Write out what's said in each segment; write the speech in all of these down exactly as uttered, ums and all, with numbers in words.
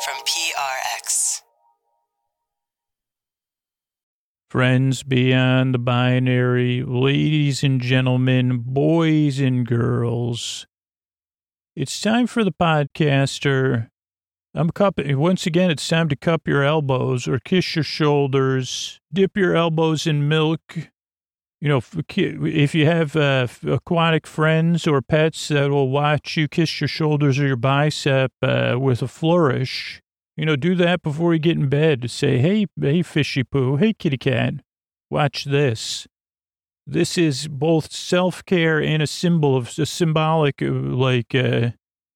from P R X. Friends beyond the binary, ladies and gentlemen, boys and girls, it's time for the podcaster. I'm cupping. Once again, it's time to cup your elbows or kiss your shoulders, dip your elbows in milk. You know, if you have uh, aquatic friends or pets that will watch you kiss your shoulders or your bicep uh, with a flourish, you know, do that before you get in bed. Say, hey, hey, fishy poo. Hey, kitty cat, watch this. This is both self-care and a symbol of a symbolic, like, uh,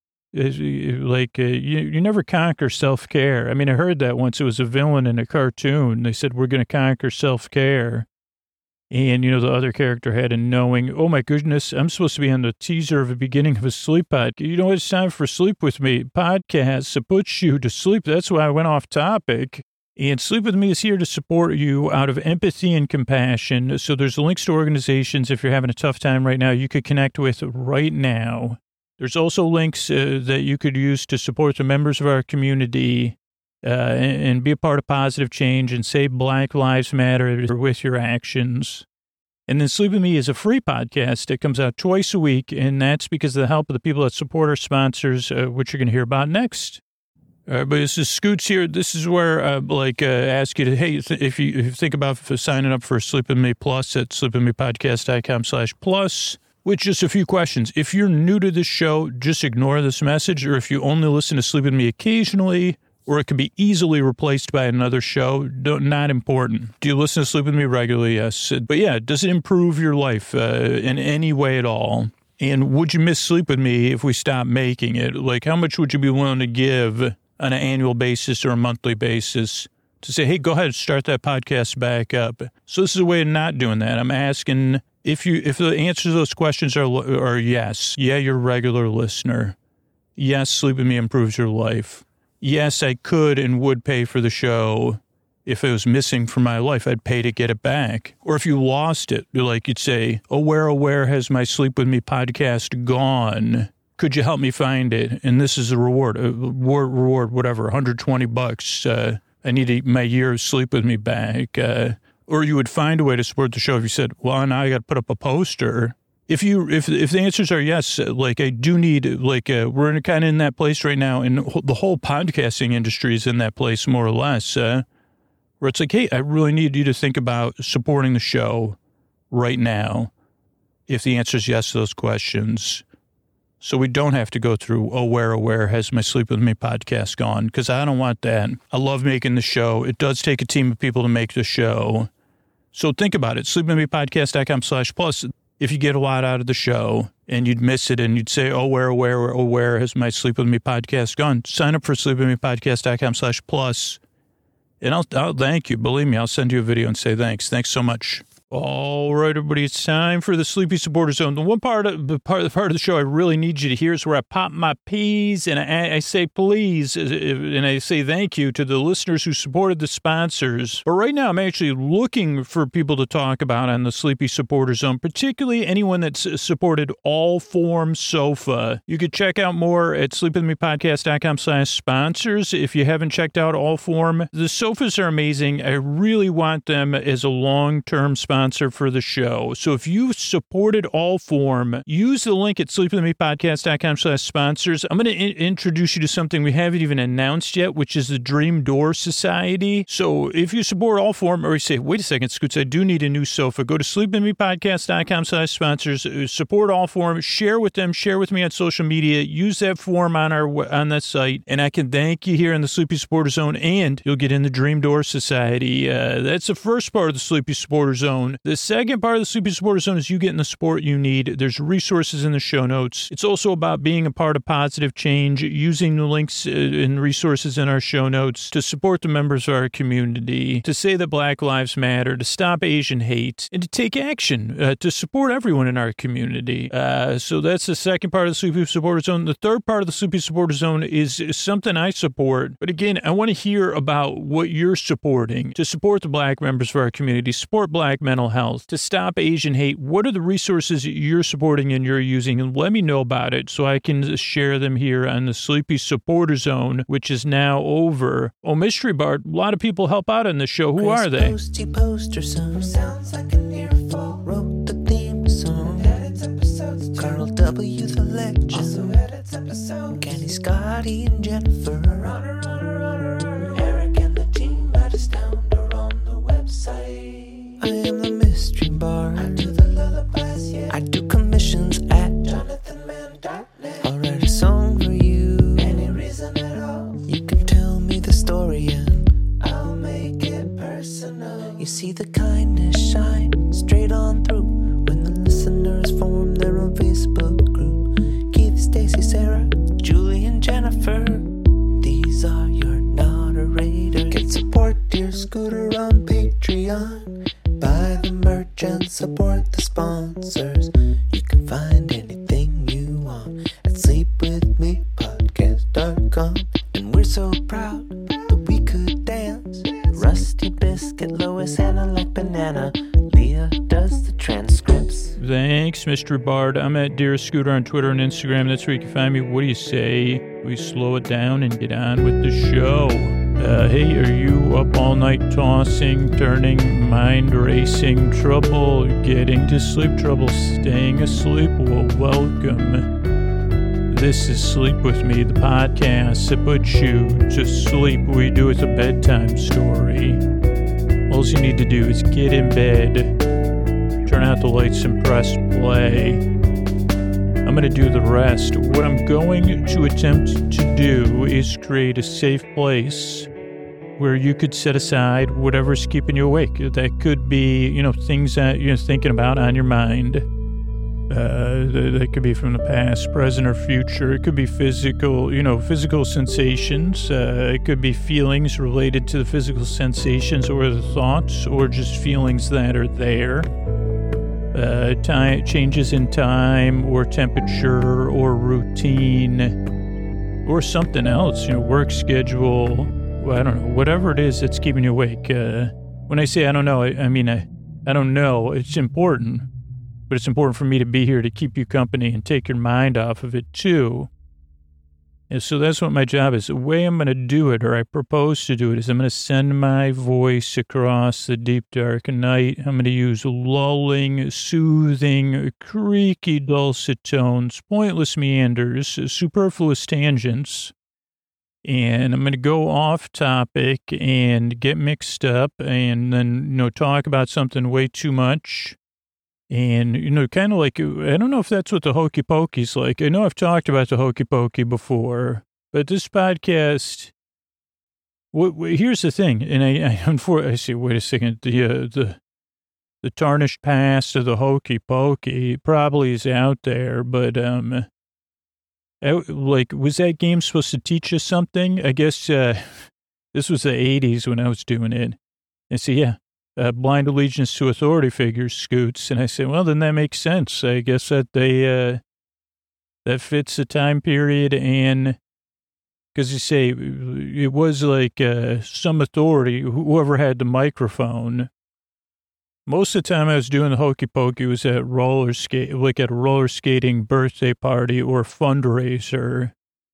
like uh, you, you never conquer self-care. I mean, I heard that once. It was a villain in a cartoon. They said, we're going to conquer self-care. And, you know, the other character had a knowing, oh, my goodness, I'm supposed to be on the teaser of the beginning of a sleep podcast. You know, it's time for Sleep With Me podcast to put you to sleep. That's why I went off topic. And Sleep With Me is here to support you out of empathy and compassion. So there's links to organizations if you're having a tough time right now you could connect with right now. There's also links uh, that you could use to support the members of our community Uh, and, and be a part of positive change and say Black Lives Matter with your actions. And then Sleep With Me is a free podcast. It comes out twice a week, and that's because of the help of the people that support our sponsors, uh, which you're going to hear about next. Uh, but this is Scoots here. This is where I uh, like uh, ask you to, hey, if you, if you think about signing up for Sleep With Me Plus at sleep with me podcast dot com slash plus, with just a few questions. If you're new to this show, just ignore this message, or if you only listen to Sleep With Me occasionally, or it could be easily replaced by another show. Don't, not important. Do you listen to Sleep With Me regularly? Yes. But yeah, does it improve your life uh, in any way at all? And would you miss Sleep With Me if we stopped making it? Like, how much would you be willing to give on an annual basis or a monthly basis to say, hey, go ahead, start that podcast back up? So this is a way of not doing that. I'm asking if you if the answer to those questions are, are yes. Yeah, you're a regular listener. Yes, Sleep With Me improves your life. Yes, I could and would pay for the show. If it was missing from my life, I'd pay to get it back. Or if you lost it, like you'd say, oh, where, oh, where has my Sleep With Me podcast gone? Could you help me find it? And this is a reward, a reward, reward whatever, one hundred twenty bucks. Uh, I need a, my year of Sleep With Me back. Uh, or you would find a way to support the show if you said, well, now I got to put up a poster. If you, if, if the answers are yes, like I do need, like uh, we're in kind of in that place right now, and the whole podcasting industry is in that place more or less, uh, where it's like, hey, I really need you to think about supporting the show right now. If the answer is yes to those questions, so we don't have to go through, oh, where, oh, where has my Sleep With Me podcast gone? Because I don't want that. I love making the show. It does take a team of people to make the show. So think about it. sleep with me podcast dot com slash plus. If you get a lot out of the show and you'd miss it and you'd say, oh, where, where, oh, where has my Sleep With Me podcast gone? Sign up for sleep with me podcast dot com slash plus. And I'll, I'll thank you. Believe me, I'll send you a video and say thanks. Thanks so much. All right, everybody, it's time for the Sleepy Supporter Zone. The one part of the part, the part of the show I really need you to hear is where I pop my peas and I, I say please and I say thank you to the listeners who supported the sponsors. But right now, I'm actually looking for people to talk about on the Sleepy Supporter Zone, particularly anyone that's supported All Form Sofa. You could check out more at sleep with me podcast dot com slash sponsors. If you haven't checked out All Form, the sofas are amazing. I really want them as a long-term sponsor for the show. So if you supported All Form, use the link at sleep with me podcast dot com slash sponsors. I'm going to in- introduce you to something we haven't even announced yet, which is the Dream Door Society. So if you support All Form, or you say, wait a second, Scoots, I do need a new sofa, go to sleep with me podcast dot com slash sponsors, support All Form, share with them, share with me on social media, use that form on our on that site, and I can thank you here in the Sleepy Supporter Zone, and you'll get in the Dream Door Society. Uh, that's the first part of the Sleepy Supporter Zone. The second part of the Sleepy Supporter Zone is you getting the support you need. There's resources in the show notes. It's also about being a part of positive change, using the links and resources in our show notes to support the members of our community, to say that Black Lives Matter, to stop Asian hate, and to take action uh, to support everyone in our community. Uh, so that's the second part of the Sleepy Supporter Zone. The third part of the Sleepy Supporter Zone is something I support. But again, I want to hear about what you're supporting to support the Black members of our community, support Black men mental health, to stop Asian hate. What are the resources that you're supporting and you're using? And let me know about it so I can share them here on the Sleepy Supporter Zone, which is now over. Oh, Mystery Bart, a lot of people help out on the show. Who Chris are they? Posty Poster Son sounds like an earful. Wrote the theme song. Edits episodes. Carl W. the Legend. Also edits episodes. Kenny, Scotty, and Jennifer. Runner, runner, runner. Eric and the team at Astound are on the website. I am the Mystery Bard. I do the lullabies, yeah. I do commissions at jonathan mann dot net. I'll write a song for you. Any reason at all. You can tell me the story and I'll make it personal. You see the kindness shine straight on through when the listeners form their own Facebook group. Keith, Stacy, Sarah, Julie, and Jennifer. These are your moderators. Get support dear Scooter on Patreon. Buy the merch and support the sponsors. You can find anything you want at sleep with me podcast dot com. And we're so proud that we could dance. Rusty Biscuit, Lois, Hannah like banana. Leah does the transcripts. Thanks, Mister Bard. I'm at Dear Scooter on Twitter and Instagram. That's where you can find me. What do you say? We slow it down and get on with the show. Uh, hey, are you up all night tossing, turning, mind racing, trouble getting to sleep, trouble staying asleep? Well, welcome. This is Sleep With Me, the podcast that puts you to sleep. We do it a bedtime story. All you need to do is get in bed, turn out the lights and press play. I'm going to do the rest. What I'm going to attempt to do is create a safe place where you could set aside whatever's keeping you awake. That could be, you know, things that you're thinking about on your mind. Uh, that could be from the past, present, or future. It could be physical, you know, physical sensations. Uh, it could be feelings related to the physical sensations or the thoughts, or just feelings that are there. Uh, time, changes in time or temperature or routine or something else, you know, work schedule. Well, I don't know, whatever it is that's keeping you awake. Uh, when I say I don't know, I, I mean, I, I don't know. It's important, but it's important for me to be here to keep you company and take your mind off of it too. And so that's what my job is. The way I'm going to do it, or I propose to do it, is I'm going to send my voice across the deep, dark night. I'm going to use lulling, soothing, creaky, dulcet tones, pointless meanders, superfluous tangents. And I'm going to go off topic and get mixed up and then, you know, talk about something way too much. And, you know, kind of like, I don't know if that's what the Hokey Pokey's like. I know I've talked about the Hokey Pokey before, but this podcast, what, what, here's the thing. And I, I, unfortunately, I see, wait a second, the, uh, the, the tarnished past of the Hokey Pokey probably is out there, but, um, I, like, was that game supposed to teach us something? I guess, uh, this was the eighties when I was doing it. And so, yeah. Uh, blind allegiance to authority figures, Scoots. And I said, well, then that makes sense. I guess that they, uh, that fits the time period. And because you say it was like uh, some authority, whoever had the microphone. Most of the time I was doing the Hokey Pokey was at roller skate, like at a roller skating birthday party or fundraiser.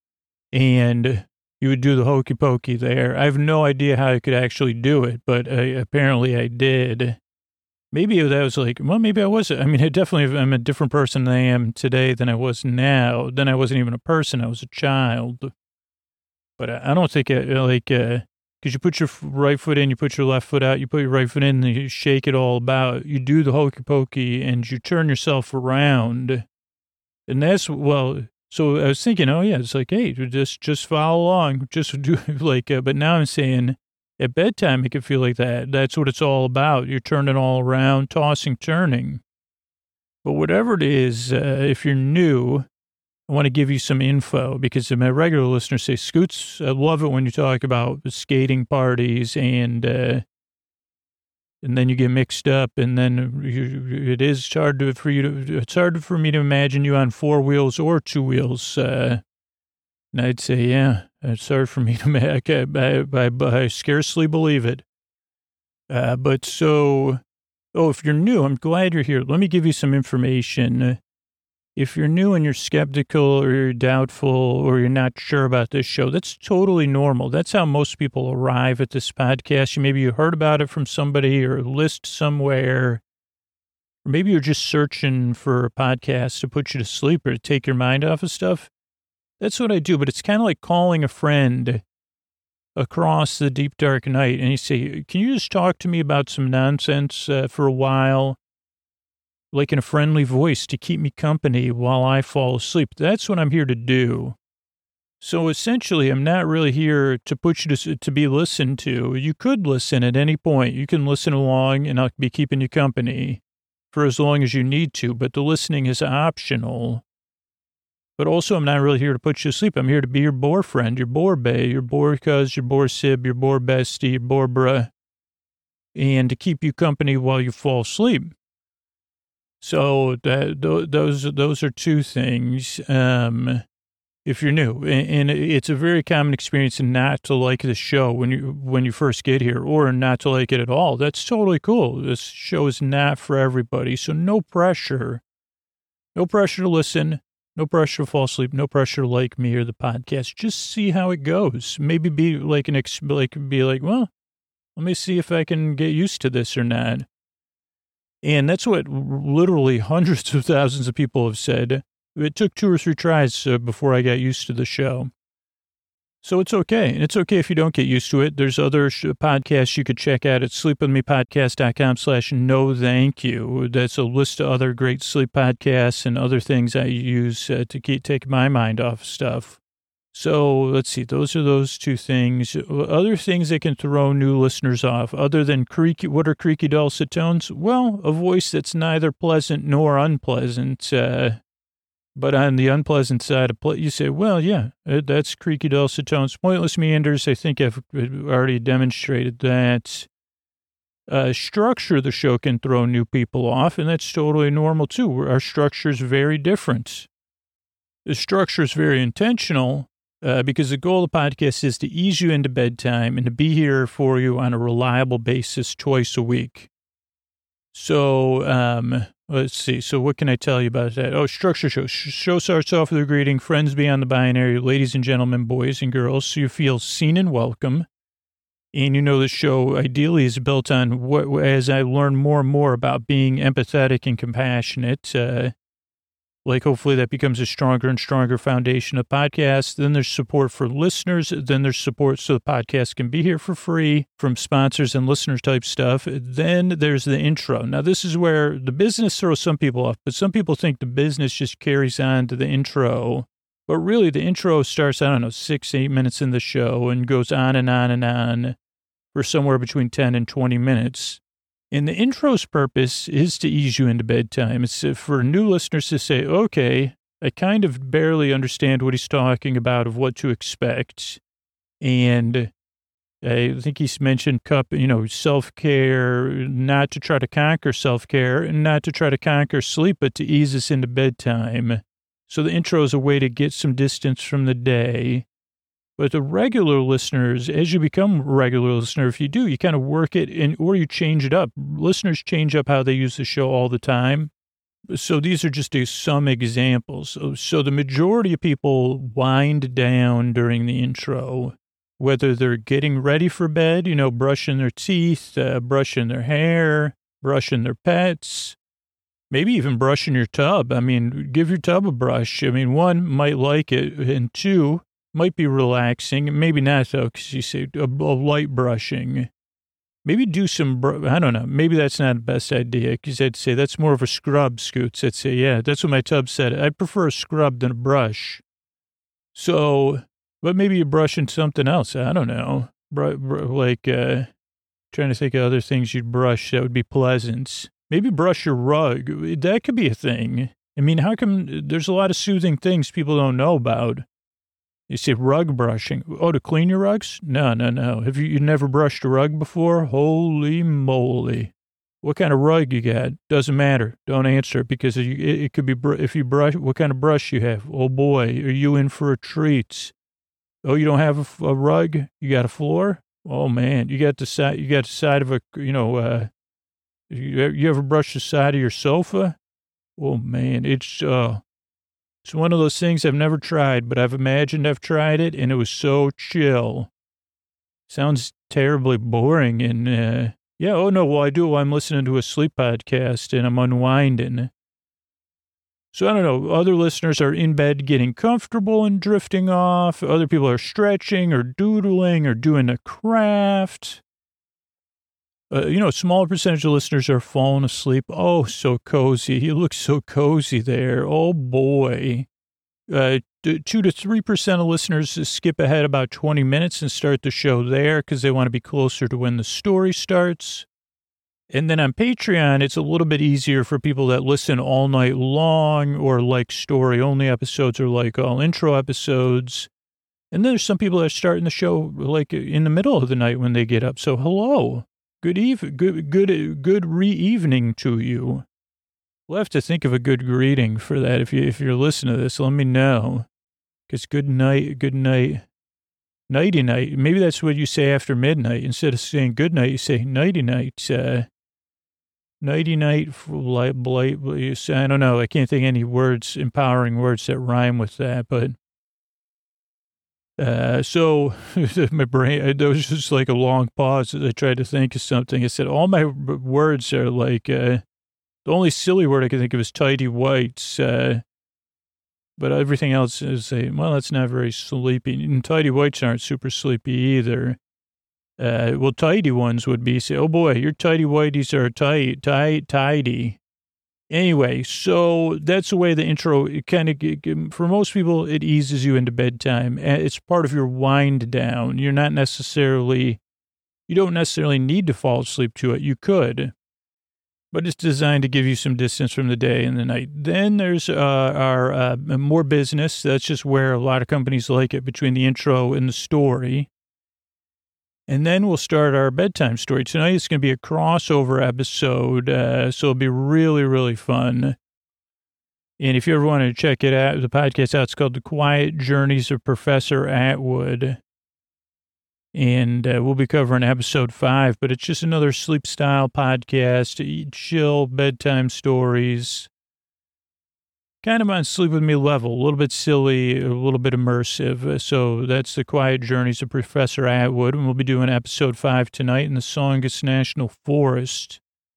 And you would do the Hokey Pokey there. I have no idea how I could actually do it, but I, apparently I did. Maybe that was like, well, maybe I wasn't. I mean, I definitely, I'm a different person than I am today than I was now. Then I wasn't even a person. I was a child. But I, I don't think, I, like, because uh, you put your right foot in, you put your left foot out, you put your right foot in, and you shake it all about. You do the Hokey Pokey, and you turn yourself around. And that's, well... So I was thinking, oh, yeah, it's like, hey, just just follow along. Just do like, uh, but now I'm saying at bedtime, it can feel like that. That's what it's all about. You're turning all around, tossing, turning. But whatever it is, uh, if you're new, I want to give you some info because my regular listeners say, Scoots, I love it when you talk about skating parties and, uh, and then you get mixed up, and then you, it is hard to, for you to, it's hard for me to imagine you on four wheels or two wheels. Uh, and I'd say, yeah, it's hard for me to make, I, I, I, I scarcely believe it. Uh, but so Oh, if you're new, I'm glad you're here. Let me give you some information. If you're new and you're skeptical or you're doubtful or you're not sure about this show, that's totally normal. That's how most people arrive at this podcast. Maybe you heard about it from somebody or a list somewhere. Or maybe you're just searching for a podcast to put you to sleep or to take your mind off of stuff. That's what I do, but it's kind of like calling a friend across the deep, dark night, and you say, can you just talk to me about some nonsense uh, for a while, like in a friendly voice to keep me company while I fall asleep? That's what I'm here to do. So essentially, I'm not really here to put you to, to be listened to. You could listen at any point. You can listen along, and I'll be keeping you company for as long as you need to, but the listening is optional. But also, I'm not really here to put you to sleep. I'm here to be your bore friend, your bore bae, your bore cuz, your bore sib, your bore bestie, your bore bruh, and to keep you company while you fall asleep. So that, those those are two things. Um, if you're new, and it's a very common experience not to like the show when you when you first get here, or not to like it at all. That's totally cool. This show is not for everybody, so no pressure. No pressure to listen. No pressure to fall asleep. No pressure to like me or the podcast. Just see how it goes. Maybe be like an ex, like be like, well, let me see if I can get used to this or not. And that's what literally hundreds of thousands of people have said. It took two or three tries uh, before I got used to the show. So it's okay. And it's okay if you don't get used to it. There's other sh- podcasts you could check out at sleepwithmepodcast.com slash no thank you. That's a list of other great sleep podcasts and other things I use uh, to keep take my mind off stuff. So let's see. Those are those two things. Other things that can throw new listeners off, other than creaky, what are creaky dulcet tones? Well, a voice that's neither pleasant nor unpleasant. Uh, But on the unpleasant side of play, you say, well, yeah, that's creaky dulcet tones. Pointless meanders, I think I've already demonstrated that. Uh, structure of the show can throw new people off, and that's totally normal, too. Our structure is very different. The structure is very intentional uh, because the goal of the podcast is to ease you into bedtime and to be here for you on a reliable basis twice a week. So, um... let's see. So what can I tell you about that? Oh, structure show. Show starts off with a greeting, friends beyond the binary, ladies and gentlemen, boys and girls, so you feel seen and welcome. And you know the show ideally is built on, what, as I learn more and more about being empathetic and compassionate, uh, like hopefully that becomes a stronger and stronger foundation of podcasts. Then there's support for listeners. Then there's support so the podcast can be here for free from sponsors and listeners type stuff. Then there's the intro. Now, this is where the business throws some people off, but some people think the business just carries on to the intro. But really, the intro starts, I don't know, six, eight minutes in the show and goes on and on and on for somewhere between ten and twenty minutes. And the intro's purpose is to ease you into bedtime. It's for new listeners to say, okay, I kind of barely understand what he's talking about of what to expect. And I think he's mentioned cup, you know, self-care, not to try to conquer self-care and not to try to conquer sleep, but to ease us into bedtime. So the intro is a way to get some distance from the day. But the regular listeners, as you become a regular listener, if you do, you kind of work it in, or you change it up. Listeners change up how they use the show all the time. So these are just a, some examples. So, so the majority of people wind down during the intro, whether they're getting ready for bed, you know, brushing their teeth, uh, brushing their hair, brushing their pets, maybe even brushing your tub. I mean, give your tub a brush. I mean, one, might like it, and two, might be relaxing. Maybe not, though, because you say a, a light brushing. Maybe do some, br- I don't know, maybe that's not the best idea, because I'd say that's more of a scrub, Scoots. I'd say, yeah, that's what my tub said. I'd prefer a scrub than a brush. So, but maybe you're brushing something else. I don't know. Br- br- like, uh, trying to think of other things you'd brush that would be pleasant. Maybe brush your rug. That could be a thing. I mean, how come there's a lot of soothing things people don't know about? You say rug brushing. Oh, to clean your rugs? No, no, no. Have you, you never brushed a rug before? Holy moly. What kind of rug you got? Doesn't matter. Don't answer because it, it could be, if you brush, what kind of brush you have? Oh boy, are you in for a treat? Oh, you don't have a, a rug? You got a floor? Oh man, you got the side, you got the side of a, you know, uh, You, you ever brush the side of your sofa? Oh, man, it's, uh, it's one of those things I've never tried, but I've imagined I've tried it, and it was so chill. Sounds terribly boring, and, uh, yeah, oh, no, well, I do. I'm listening to a sleep podcast, and I'm unwinding. So I don't know, other listeners are in bed getting comfortable and drifting off. Other people are stretching or doodling or doing a craft. Uh, you know, a smaller percentage of listeners are falling asleep. Oh, so cozy. You look so cozy there. Oh, boy. Uh, two to three percent of listeners skip ahead about twenty minutes and start the show there because they want to be closer to when the story starts. And then on Patreon, it's a little bit easier for people that listen all night long or like story-only episodes or like all intro episodes. And then there's some people that are starting the show like in the middle of the night when they get up. So hello, good eve, good good good re-evening to you. We'll have to think of a good greeting for that. If you if you're listening to this, let me know. Because good night, good night, nighty night. Maybe that's what you say after midnight. Instead of saying good night, you say nighty night. Uh, Nighty night, light, blight, I don't know. I can't think of any words, empowering words that rhyme with that. But uh, so my brain, there was just like a long pause as I tried to think of something. I said, all my words are like, uh, the only silly word I can think of is tidy whites. Uh, but everything else is a, well, that's not very sleepy. And tidy whites aren't super sleepy either. Uh, well, tidy ones would be, say, oh boy, your tidy whities are tight, tight, tidy. Anyway, so that's the way the intro, it kind of, for most people, it eases you into bedtime. It's part of your wind down. You're not necessarily, you don't necessarily need to fall asleep to it. You could, but it's designed to give you some distance from the day and the night. Then there's uh, our uh, more business. That's just where a lot of companies like it, between the intro and the story. And then we'll start our bedtime story. Tonight it's going to be a crossover episode, uh, so it'll be really, really fun. And if you ever want to check it out, the podcast out, it's called The Quiet Journeys of Professor Atwood. And uh, we'll be covering episode five, but it's just another sleep-style podcast, chill bedtime stories. Kind of on Sleep With Me level, a little bit silly, a little bit immersive. So that's The Quiet Journeys of Professor Atwood, and we'll be doing episode five tonight in the Songus National Forest.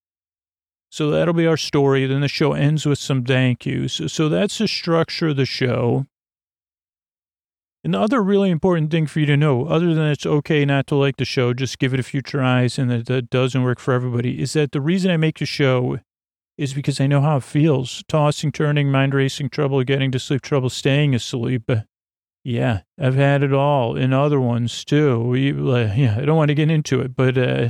So that'll be our story. Then the show ends with some thank yous. So that's the structure of the show. And the other really important thing for you to know, other than it's okay not to like the show, just give it a few tries and that, that doesn't work for everybody, is that the reason I make the show is because I know how it feels. Tossing, turning, mind racing, trouble getting to sleep, trouble staying asleep. Yeah, I've had it all, and other ones too. Yeah, I don't want to get into it, but uh,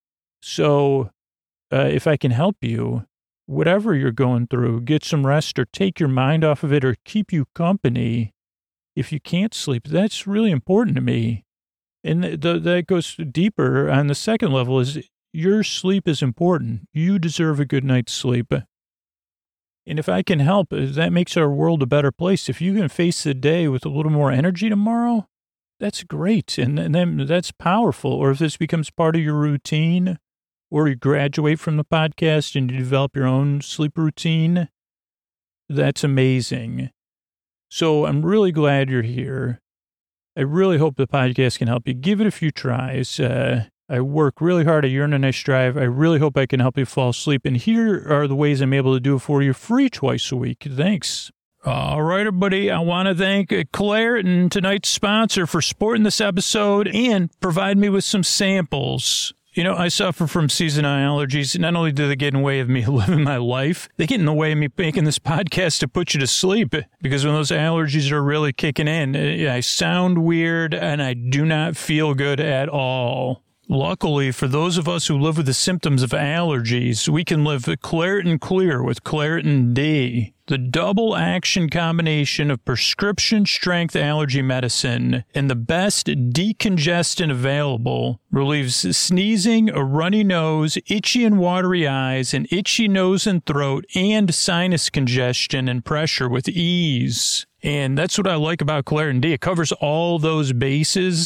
so uh, if I can help you, whatever you're going through, get some rest or take your mind off of it or keep you company. If you can't sleep, that's really important to me. And th- th- that goes deeper on the second level is your sleep is important. You deserve a good night's sleep. And if I can help, that makes our world a better place. If you can face the day with a little more energy tomorrow, that's great. And, and then that's powerful. Or if this becomes part of your routine, or you graduate from the podcast and you develop your own sleep routine, that's amazing. So I'm really glad you're here. I really hope the podcast can help you. Give it a few tries. Uh, I work really hard. I yearn a nice drive. I really hope I can help you fall asleep. And here are the ways I'm able to do it for you free twice a week. Thanks. All right, everybody. I want to thank Claritin, tonight's sponsor, for supporting this episode and provide me with some samples. You know, I suffer from seasonal allergies. Not only do they get in the way of me living my life, they get in the way of me making this podcast to put you to sleep. Because when those allergies are really kicking in, I sound weird and I do not feel good at all. Luckily, for those of us who live with the symptoms of allergies, we can live Claritin Clear with Claritin D. The double action combination of prescription strength allergy medicine and the best decongestant available relieves sneezing, a runny nose, itchy and watery eyes, an itchy nose and throat, and sinus congestion and pressure with ease. And that's what I like about Claritin D. It covers all those bases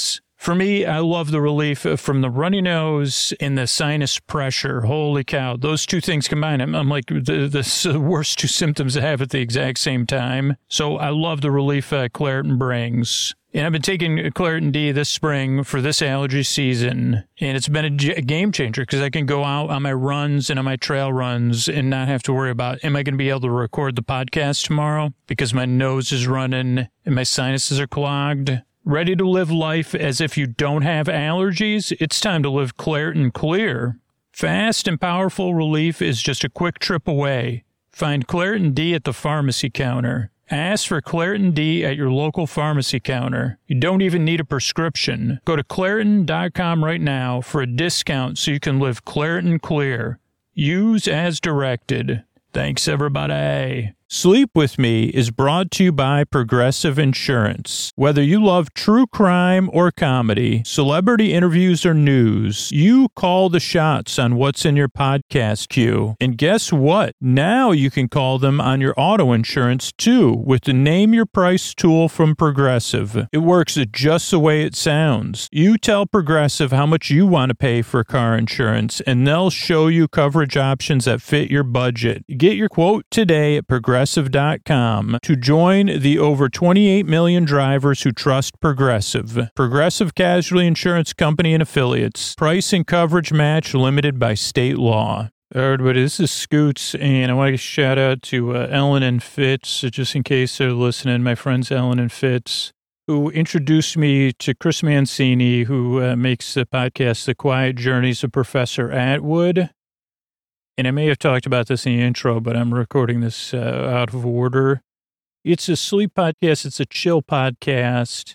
For me, I love the relief from the runny nose and the sinus pressure. Holy cow. Those two things combined, I'm, I'm like the, the worst two symptoms I have at the exact same time. So I love the relief uh, Claritin brings. And I've been taking Claritin D this spring for this allergy season, and it's been a, g- a game changer because I can go out on my runs and on my trail runs and not have to worry about, am I going to be able to record the podcast tomorrow because my nose is running and my sinuses are clogged? Ready to live life as if you don't have allergies? It's time to live Claritin Clear. Fast and powerful relief is just a quick trip away. Find Claritin D at the pharmacy counter. Ask for Claritin D at your local pharmacy counter. You don't even need a prescription. Go to Claritin dot com right now for a discount so you can live Claritin Clear. Use as directed. Thanks, everybody. Sleep With Me is brought to you by Progressive Insurance. Whether you love true crime or comedy, celebrity interviews or news, you call the shots on what's in your podcast queue. And guess what? Now you can call them on your auto insurance too with the Name Your Price tool from Progressive. It works just the way it sounds. You tell Progressive how much you want to pay for car insurance, and they'll show you coverage options that fit your budget. Get your quote today at Progressive. Progressive dot com to join the over twenty-eight million drivers who trust Progressive. Progressive Casualty Insurance Company and Affiliates. Price and coverage match limited by state law. All right, everybody, this is Scoots, and I want to shout out to uh, Ellen and Fitz, just in case they're listening, my friends Ellen and Fitz, who introduced me to Chris Mancini, who uh, makes the podcast The Quiet Journeys of Professor Atwood. And I may have talked about this in the intro, but I'm recording this uh, out of order. It's a sleep podcast. It's a chill podcast.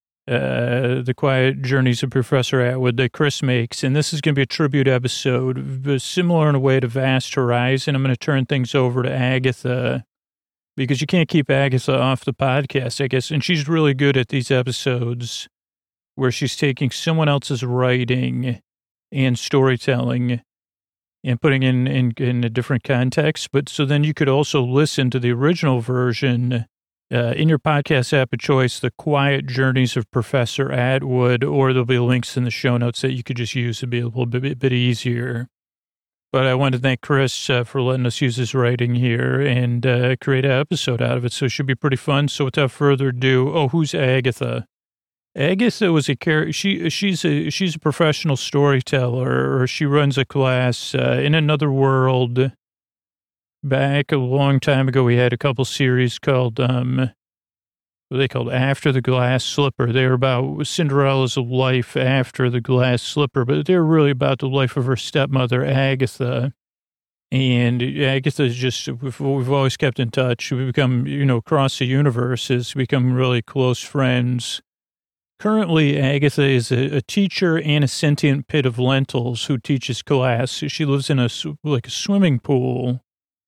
Uh, the Quiet Journeys of Professor Atwood that Chris makes. And this is going to be a tribute episode, similar in a way to Vast Horizon. I'm going to turn things over to Agatha because you can't keep Agatha off the podcast, I guess. And she's really good at these episodes where she's taking someone else's writing and storytelling and putting in, in in a different context. But so then you could also listen to the original version uh, in your podcast app of choice, The Quiet Journeys of Professor Atwood, or there'll be links in the show notes that you could just use to be a little bit, bit easier. But I want to thank Chris uh, for letting us use his writing here and uh, create an episode out of it. So it should be pretty fun. So without further ado, oh, who's Agatha? Agatha was a character. She she's a she's a professional storyteller, or she runs a class uh, in another world. Back a long time ago, we had a couple series called um, what are they called? After the Glass Slipper. They were about Cinderella's life after the glass slipper, but they're really about the life of her stepmother, Agatha. And Agatha is just we've, we've always kept in touch. We've become, you know, across the universe, has become really close friends. Currently, Agatha is a, a teacher and a sentient pit of lentils who teaches class. She lives in a like a swimming pool,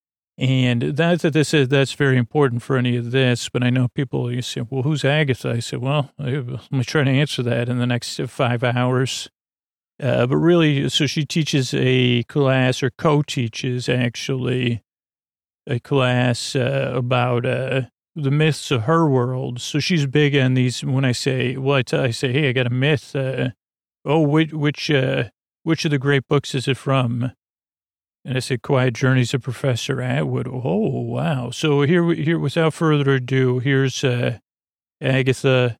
and that that this is that's very important for any of this. But I know people you say, "Well, who's Agatha?" I said, "Well, let me try to answer that in the next five hours." Uh, but really, so she teaches a class, or co-teaches actually, a class uh, about. Uh, the myths of her world. So she's big on these. When I say, well, I, tell, I say, hey, I got a myth. Uh, oh, which, which, uh, which of the great books is it from? And I said, Quiet Journeys of Professor Atwood. Oh, wow. So here, here, without further ado, here's, uh, Agatha.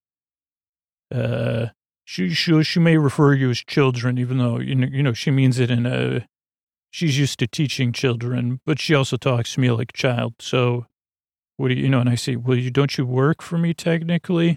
Uh, she, she, she may refer you as children, even though, you know, you know, she means it in a, she's used to teaching children, but she also talks to me like a child. So, what do you, you know, and I say, well, you, don't you work for me technically?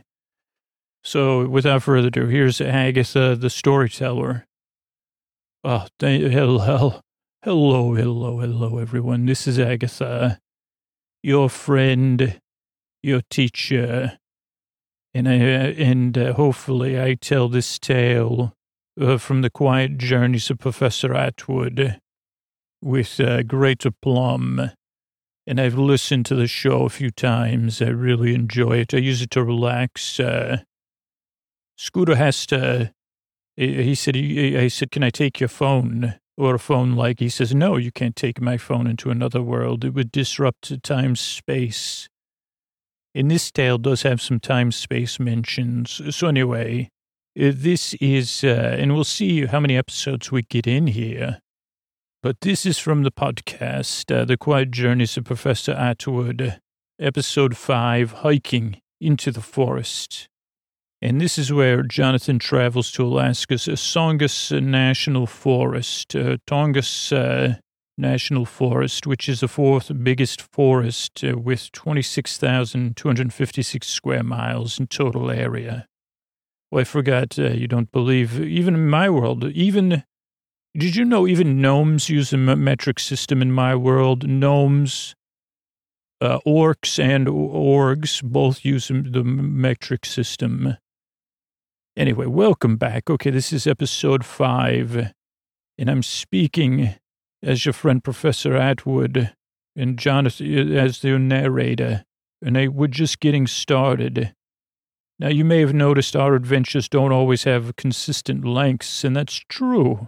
So without further ado, here's Agatha, the storyteller. Oh, thank, hello, hello, hello, hello, everyone. This is Agatha, your friend, your teacher. And I, and uh, hopefully I tell this tale uh, from the Quiet Journeys of Professor Atwood with uh, great aplomb. And I've listened to the show a few times. I really enjoy it. I use it to relax. Uh, Scooter has to, he said, he, I said, can I take your phone? Or a phone like, he says, no, you can't take my phone into another world. It would disrupt time, space. And this tale does have some time, space mentions. So anyway, Uh, This is, uh, and we'll see how many episodes we get in here. But this is from the podcast, uh, The Quiet Journeys of Professor Atwood, episode five, Hiking into the Forest. And this is where Jonathan travels to Alaska's Tongass National Forest, uh, Tongass uh, National Forest, which is the fourth biggest forest uh, with twenty-six thousand two hundred fifty-six square miles in total area. Well, I forgot, uh, you don't believe, even in my world, even, did you know even gnomes use a metric system in my world? Gnomes, uh, orcs and orgs both use the metric system. Anyway, welcome back. Okay, this is episode five, and I'm speaking as your friend Professor Atwood and Jonathan as the narrator, and I, we're just getting started. Now, you may have noticed our adventures don't always have consistent lengths, and that's true.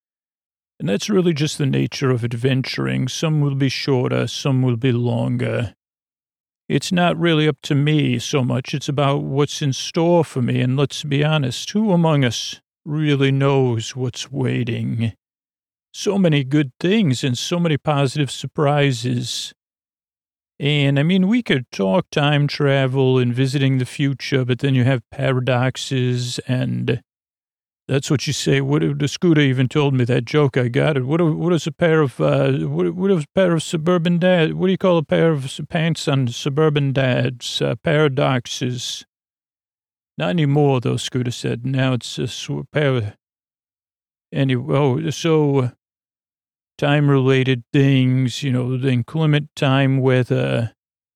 And that's really just the nature of adventuring. Some will be shorter, some will be longer. It's not really up to me so much. It's about what's in store for me. And let's be honest, who among us really knows what's waiting? So many good things and so many positive surprises. And I mean, we could talk time travel and visiting the future, but then you have paradoxes, and that's what you say. What if the Scooter even told me that joke? I got it. What what is a pair of uh, what what is a pair of suburban dads? What do you call a pair of pants on suburban dads? Uh, paradoxes. Not anymore, though. Scooter said. Now it's a sw- pair of anyway. Oh, so. Time-related things, you know, the inclement time, weather.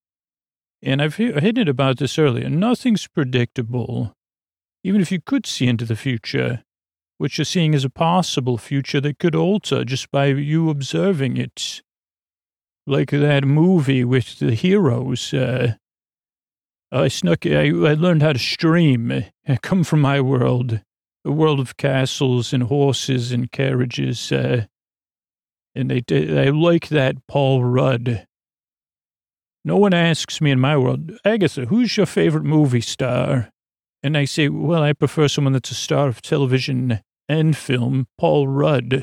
And I've hinted about this earlier. Nothing's predictable. Even if you could see into the future, what you're seeing is a possible future that could alter just by you observing it. Like that movie with the heroes. Uh, I snuck, I, I learned how to stream. I come from my world, a world of castles and horses and carriages. Uh, And they, they like that Paul Rudd. No one asks me in my world, Agatha, who's your favorite movie star? And I say, well, I prefer someone that's a star of television and film, Paul Rudd.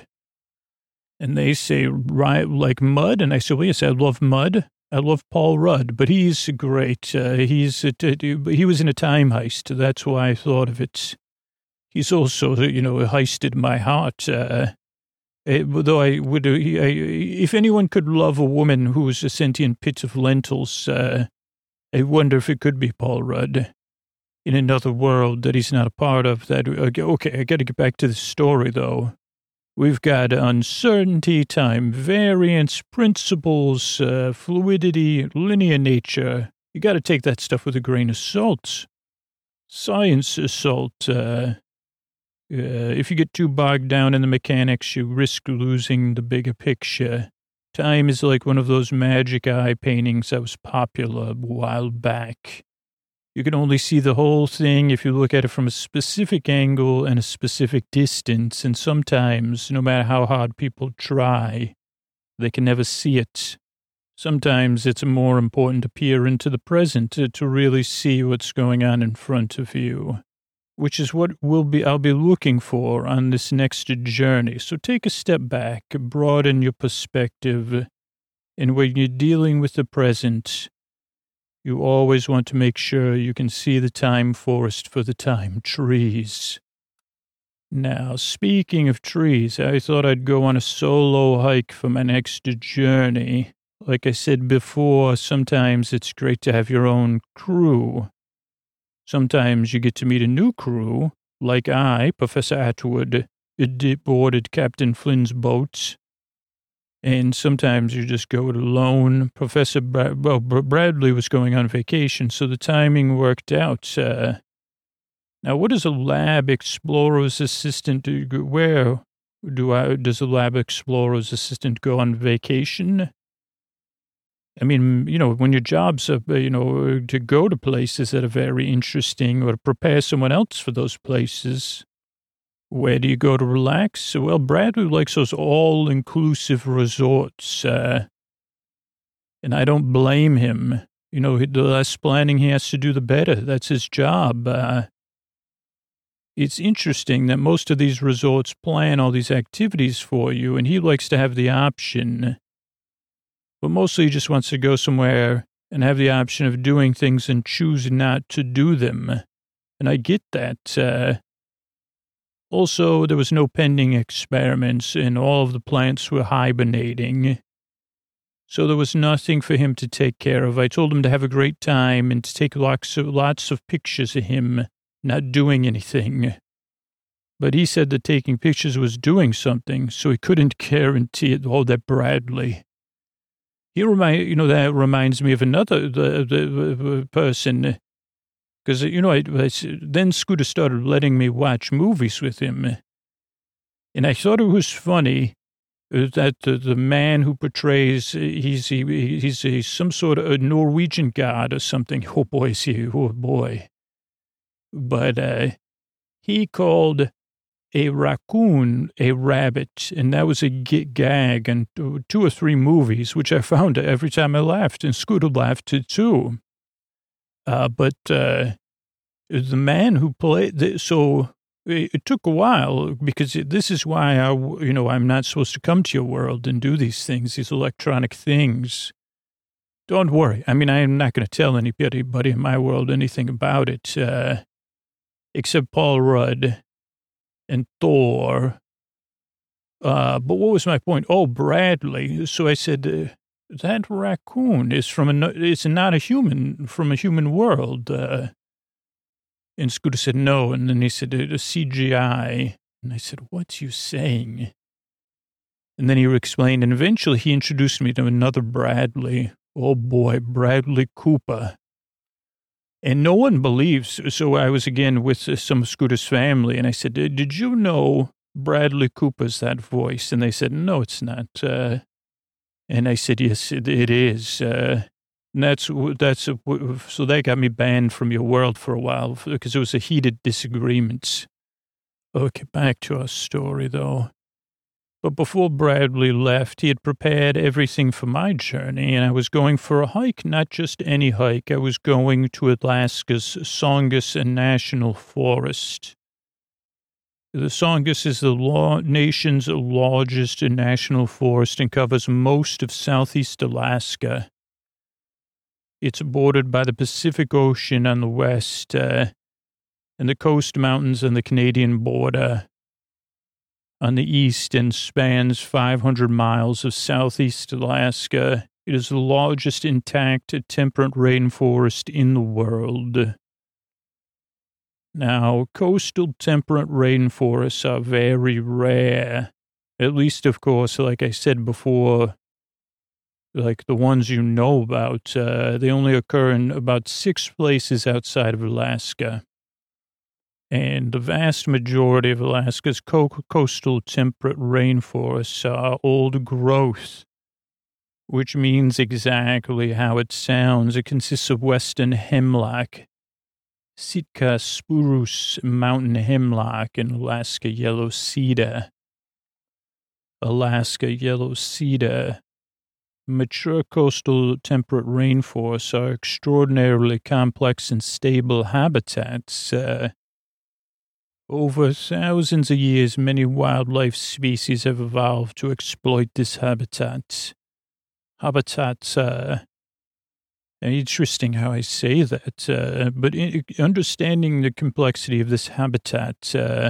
And they say, right, like Mud? And I say, well, yes, I love Mud. I love Paul Rudd, but he's great. Uh, he's a, he was in a time heist. That's why I thought of it. He's also, you know, heisted my heart. Uh, Though I would, I, if anyone could love a woman who was a sentient pit of lentils, uh, I wonder if it could be Paul Rudd in another world that he's not a part of. That okay, I got to get back to the story though. We've got uncertainty, time variance, principles, uh, fluidity, linear nature. You got to take that stuff with a grain of salt. Science is salt. Uh, Uh, if you get too bogged down in the mechanics, you risk losing the bigger picture. Time is like one of those magic eye paintings that was popular a while back. You can only see the whole thing if you look at it from a specific angle and a specific distance, and sometimes, no matter how hard people try, they can never see it. Sometimes it's more important to peer into the present to, to really see what's going on in front of you, which is what we'll be, I'll be looking for on this next journey. So take a step back, broaden your perspective, and when you're dealing with the present, you always want to make sure you can see the time forest for the time trees. Now, speaking of trees, I thought I'd go on a solo hike for my next journey. Like I said before, sometimes it's great to have your own crew. Sometimes you get to meet a new crew, like I, Professor Atwood, boarded Captain Flynn's boat. And sometimes you just go it alone. Professor Bra- well, Bradley was going on vacation, so the timing worked out. Uh, now, what does a lab explorer's assistant do? Where do I, does a lab explorer's assistant go on vacation? I mean, you know, when your job's, uh, you know, to go to places that are very interesting or to prepare someone else for those places, where do you go to relax? Well, Bradley likes those all-inclusive resorts, uh, and I don't blame him. You know, the less planning he has to do, the better. That's his job. Uh, it's interesting that most of these resorts plan all these activities for you, and he likes to have the option, but mostly he just wants to go somewhere and have the option of doing things and choose not to do them. And I get that. Uh, also, there was no pending experiments, and all of the plants were hibernating. So there was nothing for him to take care of. I told him to have a great time and to take lots of, lots of pictures of him not doing anything. But he said that taking pictures was doing something, so he couldn't guarantee it. Oh, that Bradley. He remind, you know, that reminds me of another the, the, the person. Because, you know, I, I, then Scooter started letting me watch movies with him. And I thought it was funny that the, the man who portrays, he's, he, he's a, some sort of a Norwegian god or something. Oh, boy, is he, oh, boy. But uh, he called a raccoon a rabbit, and that was a g- gag in two or three movies, which I found every time I laughed, and Scooter laughed too. Uh, but uh, the man who played, the, so it, it took a while, because it, this is why I, you know, I'm not supposed to come to your world and do these things, these electronic things. Don't worry. I mean, I'm not going to tell anybody, buddy, in my world anything about it, uh, except Paul Rudd and Thor. Uh, but what was my point? Oh, Bradley. So I said, uh, that raccoon is from a, it's not a human, from a human world. Uh, and Scooter said, no. And then he said, a C G I. And I said, what's you saying? And then he explained, and eventually he introduced me to another Bradley. Oh, boy, Bradley Cooper. And no one believes. So I was again with some of Scooter's family, and I said, did you know Bradley Cooper's that voice? And they said, no, it's not. Uh, and I said, yes, it, it is. Uh, and that's, that's, a, so that got me banned from your world for a while because it was a heated disagreement. Okay, back to our story, though. But before Bradley left, he had prepared everything for my journey, and I was going for a hike, not just any hike. I was going to Alaska's Songus National Forest. The Songus is the law, nation's largest national forest and covers most of southeast Alaska. It's bordered by the Pacific Ocean on the west uh, and the Coast Mountains on the Canadian border on the east, and spans five hundred miles of southeast Alaska. It is the largest intact temperate rainforest in the world. Now, coastal temperate rainforests are very rare. At least, of course, like I said before, like the ones you know about, uh, they only occur in about six places outside of Alaska. And the vast majority of Alaska's co- coastal temperate rainforests are old growth, which means exactly how it sounds. It consists of western hemlock, Sitka spruce, mountain hemlock, and Alaska yellow cedar. Alaska yellow cedar. Mature coastal temperate rainforests are extraordinarily complex and stable habitats. Uh, Over thousands of years, many wildlife species have evolved to exploit this habitat. Habitat, uh, interesting how I say that, uh, but in, understanding the complexity of this habitat uh,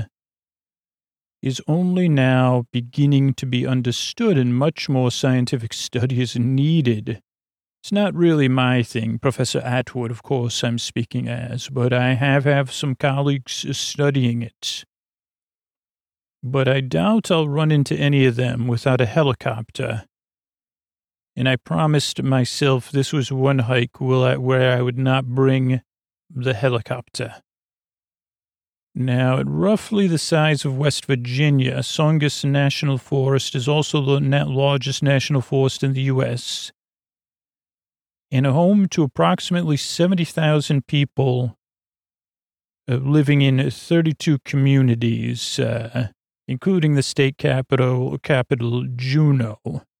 is only now beginning to be understood, and much more scientific study is needed. It's not really my thing. Professor Atwood, of course, I'm speaking as, but I have have some colleagues studying it. But I doubt I'll run into any of them without a helicopter. And I promised myself this was one hike where I would not bring the helicopter. Now, at roughly the size of West Virginia, Songus National Forest is also the largest national forest in the U S, and a home to approximately seventy thousand people uh, living in thirty-two communities, uh, including the state capital, capital Juneau.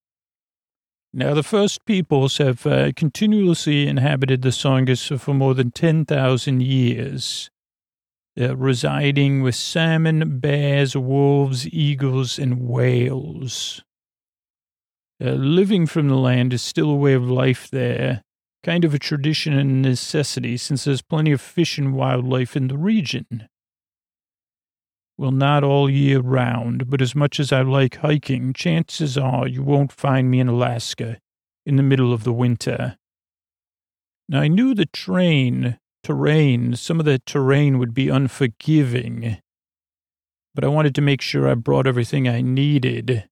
Now, the first peoples have uh, continuously inhabited the Songus for more than ten thousand years. uh, residing with salmon, bears, wolves, eagles, and whales. Uh, living from the land is still a way of life there, kind of a tradition and necessity since there's plenty of fish and wildlife in the region. Well, not all year round, but as much as I like hiking, chances are you won't find me in Alaska in the middle of the winter. Now, I knew the train, terrain, some of the terrain would be unforgiving, but I wanted to make sure I brought everything I needed.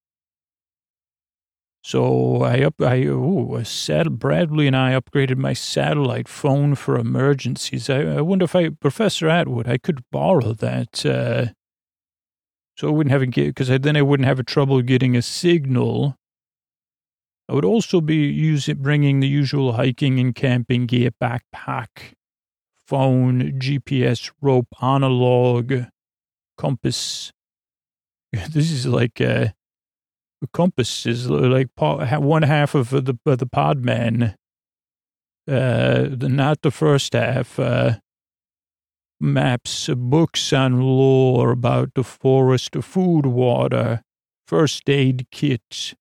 So I up, I, ooh, a sat- Bradley and I upgraded my satellite phone for emergencies. I, I wonder if I, Professor Atwood, I could borrow that, uh, so I wouldn't have a get, because then I wouldn't have a trouble getting a signal. I would also be using, bringing the usual hiking and camping gear, backpack, phone, G P S, rope, analog, compass. This is like, uh, a compass is like one half of the, of the Podman, uh, the, not the first half, uh, maps, books on lore about the forest, food, water, first aid kit,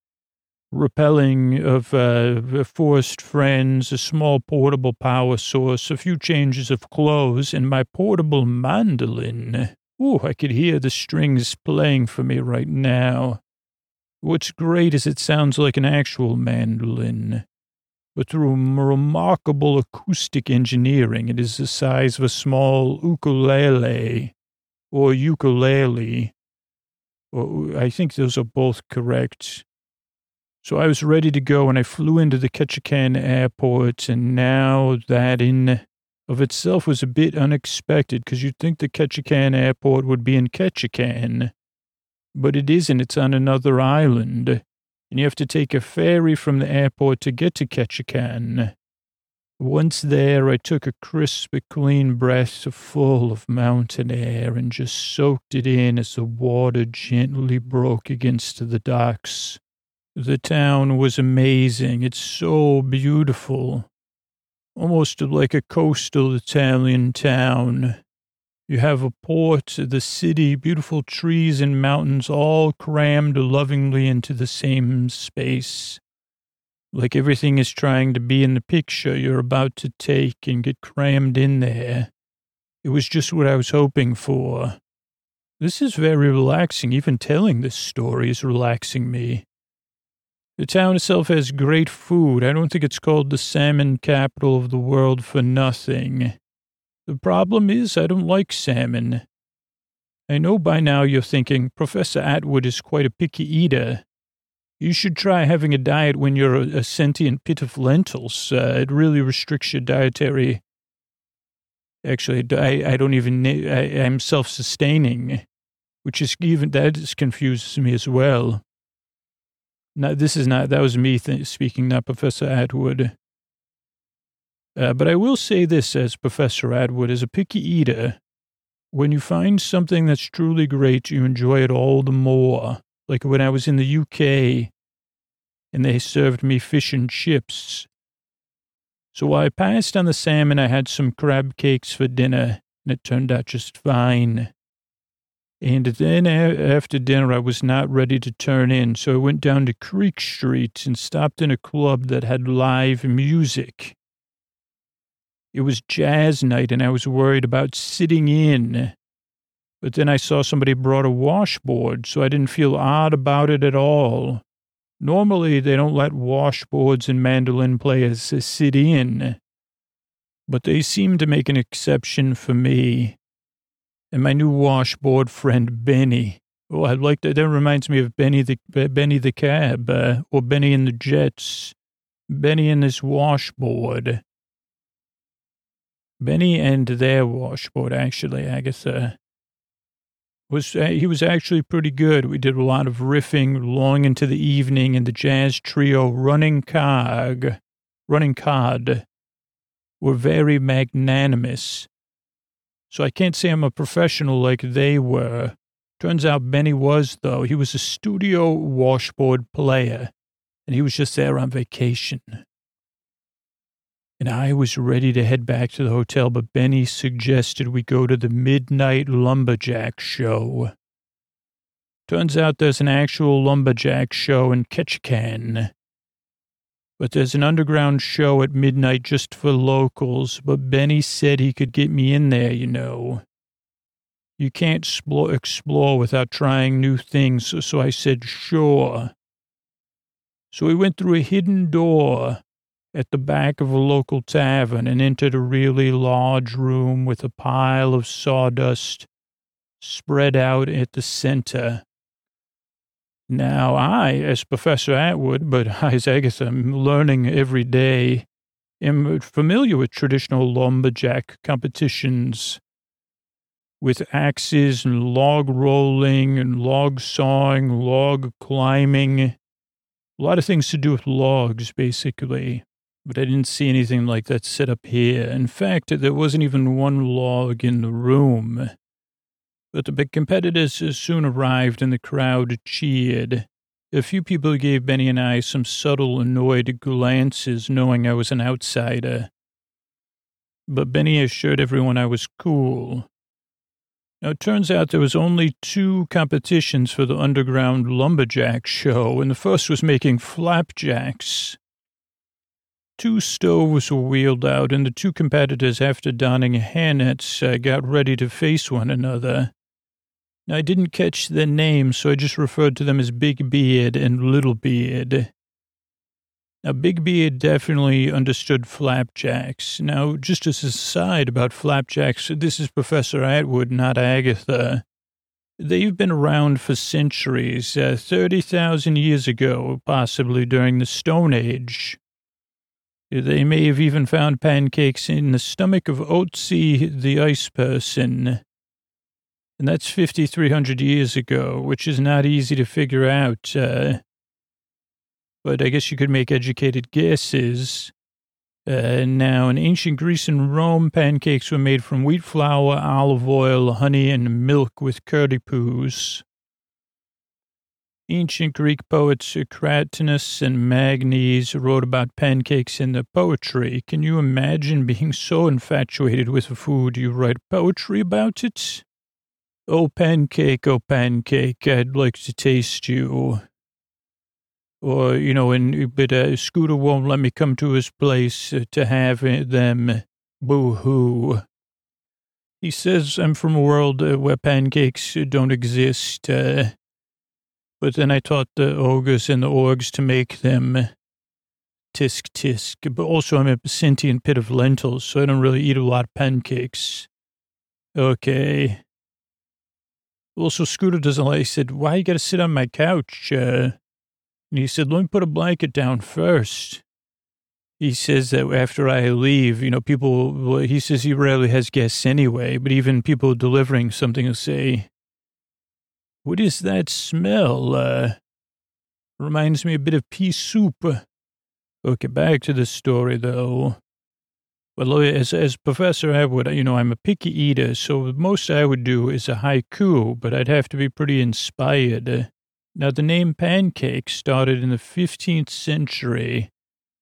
repelling of uh, forest friends, a small portable power source, a few changes of clothes, and my portable mandolin. Ooh, I could hear the strings playing for me right now. What's great is it sounds like an actual mandolin. But through remarkable acoustic engineering, it is the size of a small ukulele or ukulele. Or I think those are both correct. So I was ready to go and I flew into the Ketchikan airport, and now that in of itself was a bit unexpected because you'd think the Ketchikan airport would be in Ketchikan, but it isn't. It's on another island. And you have to take a ferry from the airport to get to Ketchikan. Once there, I took a crisp, clean breath full of mountain air and just soaked it in as the water gently broke against the docks. The town was amazing. It's so beautiful. Almost like a coastal Italian town. You have a port, the city, beautiful trees and mountains all crammed lovingly into the same space. Like everything is trying to be in the picture you're about to take and get crammed in there. It was just what I was hoping for. This is very relaxing. Even telling this story is relaxing me. The town itself has great food. I don't think it's called the salmon capital of the world for nothing. The problem is I don't like salmon. I know by now you're thinking, Professor Atwood is quite a picky eater. You should try having a diet when you're a, a sentient pit of lentils. Uh, it really restricts your dietary. Actually, I, I don't even, I, I'm self-sustaining, which is even, that is confuses me as well. Now, this is not, that was me th- speaking, not Professor Atwood. Uh, but I will say this as Professor Atwood, as a picky eater, when you find something that's truly great, you enjoy it all the more. Like when I was in the U K and they served me fish and chips. So while I passed on the salmon, I had some crab cakes for dinner, and it turned out just fine. And then after dinner, I was not ready to turn in, so I went down to Creek Street and stopped in a club that had live music. It was jazz night, and I was worried about sitting in. But then I saw somebody brought a washboard, so I didn't feel odd about it at all. Normally, they don't let washboards and mandolin players sit in. But they seemed to make an exception for me. And my new washboard friend, Benny. Oh, I like that. That reminds me of Benny the Benny the Cab, uh, or Benny and the Jets. Benny and his washboard. Benny and their washboard, actually, Agatha. Was, uh, he was actually pretty good. We did a lot of riffing long into the evening, and the jazz trio Running Cog, Running Cod were very magnanimous. So I can't say I'm a professional like they were. Turns out Benny was, though. He was a studio washboard player, and he was just there on vacation. And I was ready to head back to the hotel, but Benny suggested we go to the Midnight Lumberjack Show. Turns out there's an actual lumberjack show in Ketchikan. But there's an underground show at midnight just for locals, but Benny said he could get me in there, you know. You can't explore, explore without trying new things, so I said, sure. So we went through a hidden door at the back of a local tavern and entered a really large room with a pile of sawdust spread out at the center. Now, I, as Professor Atwood, but as Agatha, I'm learning every day, am familiar with traditional lumberjack competitions with axes and log rolling and log sawing, log climbing, a lot of things to do with logs, basically. But I didn't see anything like that set up here. In fact, there wasn't even one log in the room. But the big competitors soon arrived and the crowd cheered. A few people gave Benny and I some subtle, annoyed glances, knowing I was an outsider. But Benny assured everyone I was cool. Now, it turns out there was only two competitions for the underground lumberjack show, and the first was making flapjacks. Two stoves were wheeled out, and the two competitors, after donning hairnets, uh, got ready to face one another. Now, I didn't catch their names, so I just referred to them as Big Beard and Little Beard. Now, Big Beard definitely understood flapjacks. Now, just as an aside about flapjacks, this is Professor Atwood, not Agatha. They've been around for centuries, uh, thirty thousand years ago, possibly during the Stone Age. They may have even found pancakes in the stomach of Otzi the Ice Person. And that's fifty-three hundred years ago, which is not easy to figure out. Uh, but I guess you could make educated guesses. Uh, now, in ancient Greece and Rome, pancakes were made from wheat flour, olive oil, honey, and milk with curdy poos. Ancient Greek poets Cratinus and Magnes wrote about pancakes in their poetry. Can you imagine being so infatuated with a food you write poetry about it? Oh, pancake, oh, pancake, I'd like to taste you. Or, you know, and, but uh, Scooter won't let me come to his place uh, to have them. Boo-hoo. He says I'm from a world uh, where pancakes don't exist. Uh, But then I taught the ogres and the orgs to make them. Tisk, tisk. But also I'm a sentient pit of lentils, so I don't really eat a lot of pancakes. Okay. Also, Scooter doesn't like, he said, why you got to sit on my couch? Uh, and he said, let me put a blanket down first. He says that after I leave, you know, people, well, he says he rarely has guests anyway, but even people delivering something will say, what is that smell? Uh, reminds me a bit of pea soup. Okay, back to the story, though. Well, as, as Professor Atwood, you know, I'm a picky eater, so the most I would do is a haiku, but I'd have to be pretty inspired. Now, the name pancake started in the fifteenth century,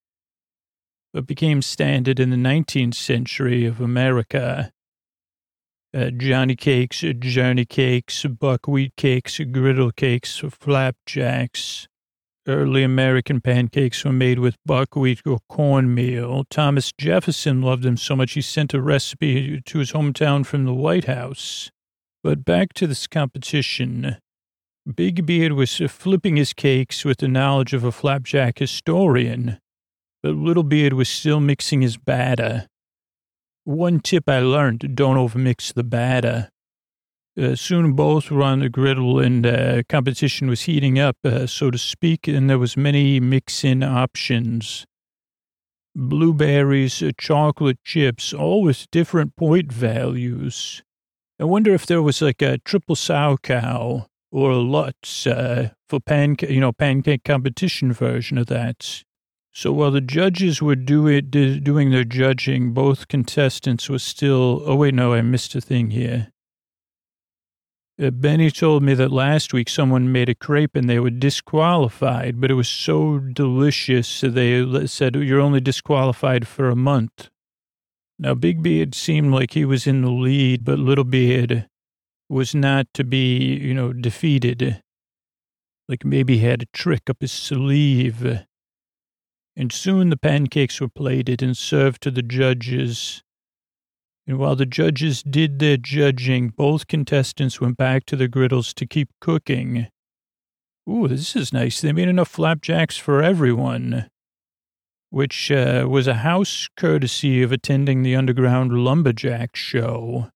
but became standard in the nineteenth century of America. Uh, Johnny cakes, Johnny cakes, buckwheat cakes, griddle cakes, flapjacks. Early American pancakes were made with buckwheat or cornmeal. Thomas Jefferson loved them so much he sent a recipe to his hometown from the White House. But back to this competition. Big Beard was flipping his cakes with the knowledge of a flapjack historian, but Little Beard was still mixing his batter. One tip I learned, don't overmix the batter. Uh, soon both were on the griddle and uh, competition was heating up, uh, so to speak, and there was many mix-in options. Blueberries, uh, chocolate chips, all with different point values. I wonder if there was like a triple sow cow or a Lutz uh, for pancake, you know, pancake competition version of that. So while the judges were do it, do, doing their judging, both contestants were still, oh wait, no, I missed a thing here. Uh, Benny told me that last week someone made a crepe and they were disqualified, but it was so delicious, so they said, you're only disqualified for a month. Now, Big Beard seemed like he was in the lead, but Little Beard was not to be, you know, defeated. Like maybe he had a trick up his sleeve. And soon the pancakes were plated and served to the judges. And while the judges did their judging, both contestants went back to their griddles to keep cooking. Ooh, this is nice. They made enough flapjacks for everyone, which uh, was a house courtesy of attending the Underground Lumberjack show.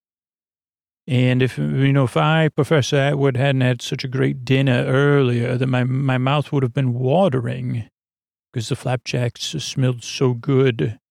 And if, you know, if I, Professor Atwood, hadn't had such a great dinner earlier, then my, my mouth would have been watering because the flapjacks smelled so good.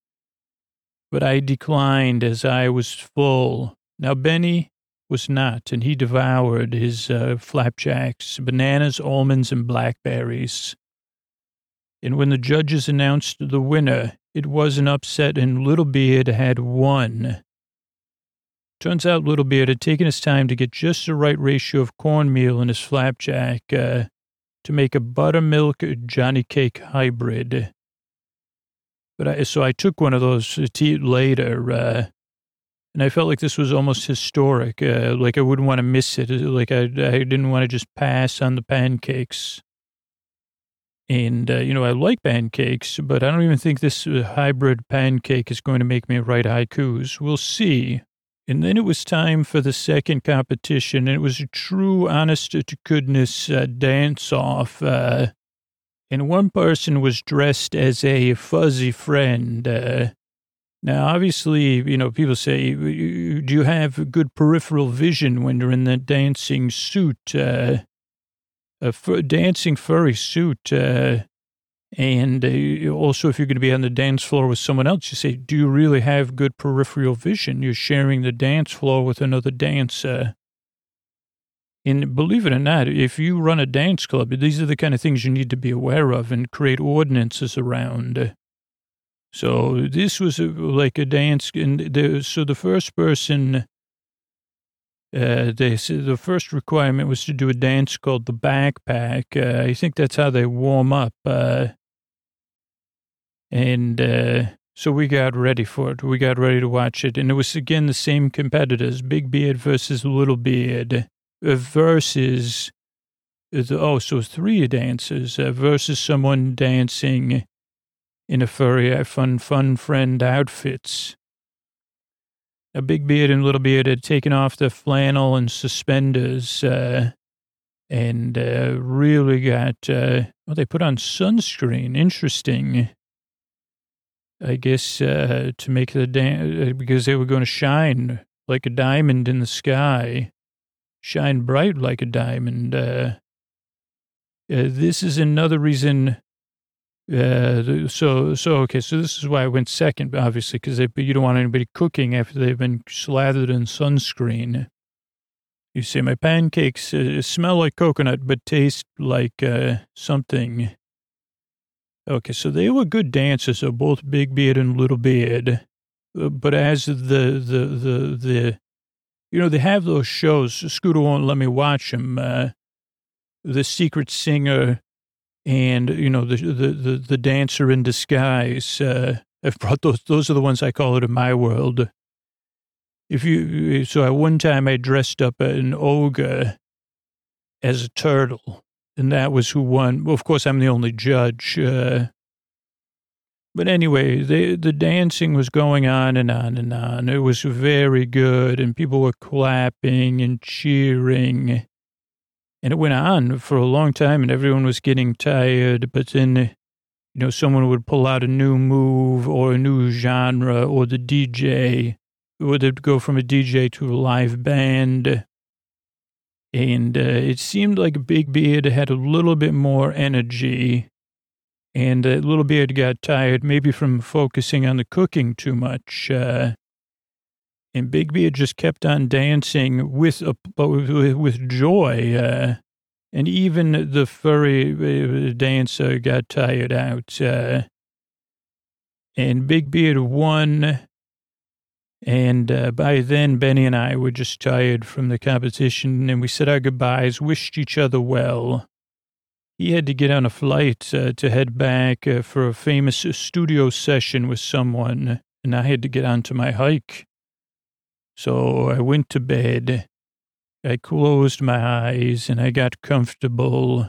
But I declined as I was full. Now, Benny was not, and he devoured his uh, flapjacks, bananas, almonds, and blackberries. And when the judges announced the winner, it was an upset, and Little Beard had won. Turns out Little Beard had taken his time to get just the right ratio of cornmeal in his flapjack uh, to make a buttermilk Johnny Cake hybrid. But I, so I took one of those tea later, uh, and I felt like this was almost historic. Uh, like I wouldn't want to miss it. Like I, I didn't want to just pass on the pancakes. And, uh, you know, I like pancakes, but I don't even think this hybrid pancake is going to make me write haikus. We'll see. And then it was time for the second competition, and it was a true, honest-to-goodness uh, dance-off. Uh, and one person was dressed as a fuzzy friend. Uh, now, obviously, you know, people say, do you have good peripheral vision when you're in the dancing suit, uh, a f- dancing furry suit? Uh, and uh, also, if you're going to be on the dance floor with someone else, you say, do you really have good peripheral vision? You're sharing the dance floor with another dancer. And believe it or not, if you run a dance club, these are the kind of things you need to be aware of and create ordinances around. So this was a, like a dance. And the, so the first person, uh, they said the first requirement was to do a dance called the backpack. Uh, I think that's how they warm up. Uh, and uh, so we got ready for it. We got ready to watch it. And it was, again, the same competitors, Big Beard versus Little Beard. Versus, oh, so three dancers uh, versus someone dancing in a furry, fun, fun friend outfits. A Big Beard and Little Beard had taken off their flannel and suspenders uh, and uh, really got, uh, well, they put on sunscreen. Interesting. I guess uh, to make the dance, because they were going to shine like a diamond in the sky. Shine bright like a diamond. Uh, uh, this is another reason. Uh, so, so okay. So this is why I went second, obviously, because you don't want anybody cooking after they've been slathered in sunscreen. You say my pancakes uh, smell like coconut, but taste like uh, something. Okay, so they were good dancers, so both Big Beard and Little Beard. Uh, but as the the the the You know, they have those shows. Scooter won't let me watch them. Uh, the Secret Singer and, you know, the the the, the Dancer in Disguise. Uh, I've brought those. Those are the ones I call it in my world. If you, so at one time I dressed up an ogre as a turtle, and that was who won. Well, of course, I'm the only judge. Uh, But anyway, they, the dancing was going on and on and on. It was very good, and people were clapping and cheering. And it went on for a long time, and everyone was getting tired. But then, you know, someone would pull out a new move or a new genre, or the D J, or they'd go from a D J to a live band. And uh, it seemed like Big Beard had a little bit more energy. And uh, Little Beard got tired, maybe from focusing on the cooking too much. Uh, and Big Beard just kept on dancing with a, with joy. Uh, and even the furry uh, dancer got tired out. Uh, and Big Beard won. And uh, by then, Benny and I were just tired from the competition, and we said our goodbyes, wished each other well. He had to get on a flight uh, to head back uh, for a famous studio session with someone, and I had to get onto my hike. So I went to bed. I closed my eyes, and I got comfortable.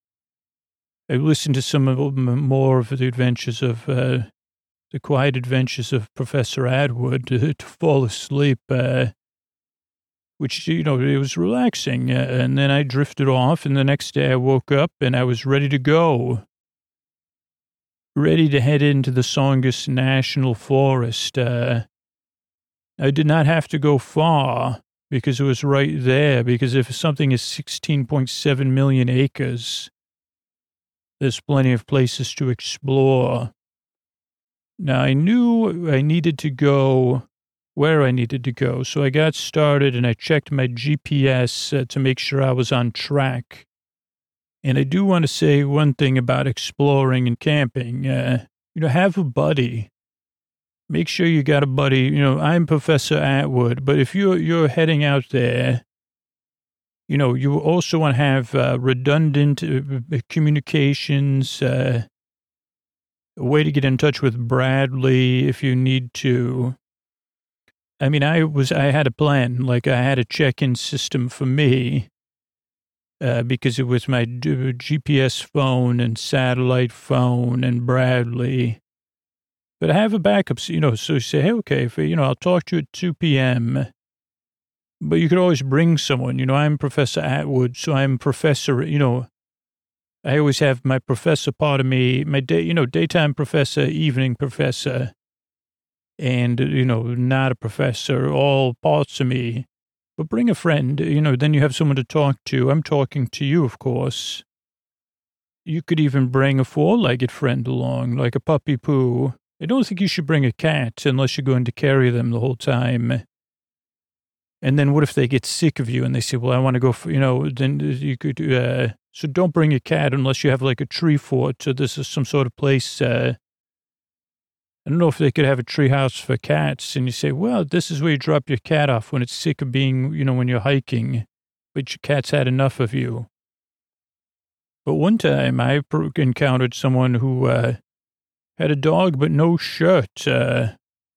I listened to some of, more of the adventures of... Uh, The Quiet Adventures of Professor Atwood to, to fall asleep, uh, which, you know, it was relaxing. Uh, and then I drifted off, and the next day I woke up and I was ready to go. Ready to head into the Songus National Forest. Uh, I did not have to go far because it was right there, because if something is sixteen point seven million acres, there's plenty of places to explore. Now, I knew I needed to go where I needed to go, so I got started and I checked my G P S uh, to make sure I was on track. And I do want to say one thing about exploring and camping. Uh, you know, have a buddy. Make sure you got a buddy. You know, I'm Professor Atwood, but if you're, you're heading out there, you know, you also want to have uh, redundant uh, communications, uh, a way to get in touch with Bradley if you need to. I mean, I was, I had a plan, like I had a check-in system for me, uh, because it was my G P S phone and satellite phone and Bradley. But I have a backup, you know, so you say, hey, okay, if, you know, I'll talk to you at two p.m., but you could always bring someone. You know, I'm Professor Atwood, so I'm Professor, you know, I always have my professor part of me, my day, you know, daytime professor, evening professor, and, you know, not a professor, all parts of me. But bring a friend, you know, then you have someone to talk to. I'm talking to you, of course. You could even bring a four-legged friend along, like a puppy poo. I don't think you should bring a cat unless you're going to carry them the whole time. And then what if they get sick of you and they say, well, I want to go for, you know, then you could, uh, so don't bring a cat unless you have like a tree fort. So this is some sort of place, uh, I don't know if they could have a tree house for cats. And you say, well, this is where you drop your cat off when it's sick of being, you know, when you're hiking, but your cat's had enough of you. But one time I encountered someone who, uh, had a dog, but no shirt. Uh,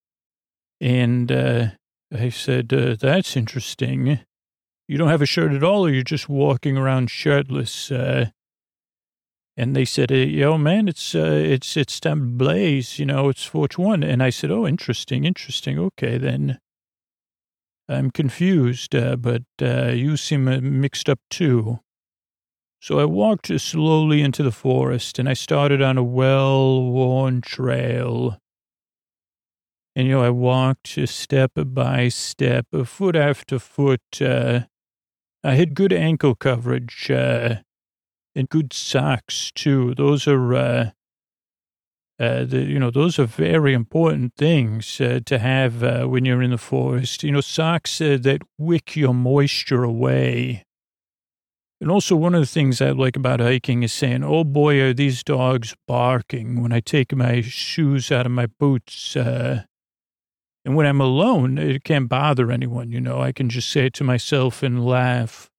and, uh, I said, uh, that's interesting. You don't have a shirt at all, or you're just walking around shirtless? Uh, and they said, hey, yo, man, it's, uh, it's, it's time to blaze, you know, it's four twenty. And I said, oh, interesting, interesting. Okay, then I'm confused, uh, but, uh, you seem uh, mixed up too. So I walked slowly into the forest and I started on a well-worn trail. And, you know, I walked step by step, foot after foot. Uh, I had good ankle coverage uh, and good socks, too. Those are, uh, uh, the, you know, those are very important things uh, to have uh, when you're in the forest. You know, socks uh, that wick your moisture away. And also one of the things I like about hiking is saying, oh, boy, are these dogs barking when I take my shoes out of my boots. Uh, And when I'm alone, it can't bother anyone, you know. I can just say it to myself and laugh.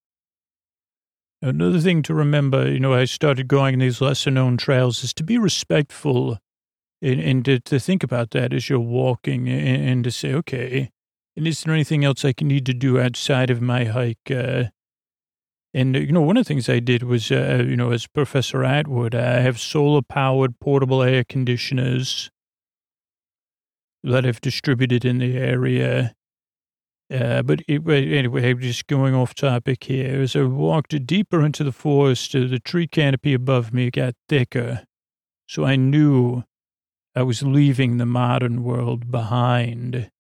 Another thing to remember, you know, I started going these lesser-known trails is to be respectful and, and to, to think about that as you're walking and, and to say, okay, and is there anything else I can need to do outside of my hike? Uh, and, you know, one of the things I did was, uh, you know, as Professor Atwood, I have solar-powered portable air conditioners that I've distributed in the area. Uh, but it, anyway, I'm just going off topic here. As I walked deeper into the forest, uh, the tree canopy above me got thicker. So I knew I was leaving the modern world behind.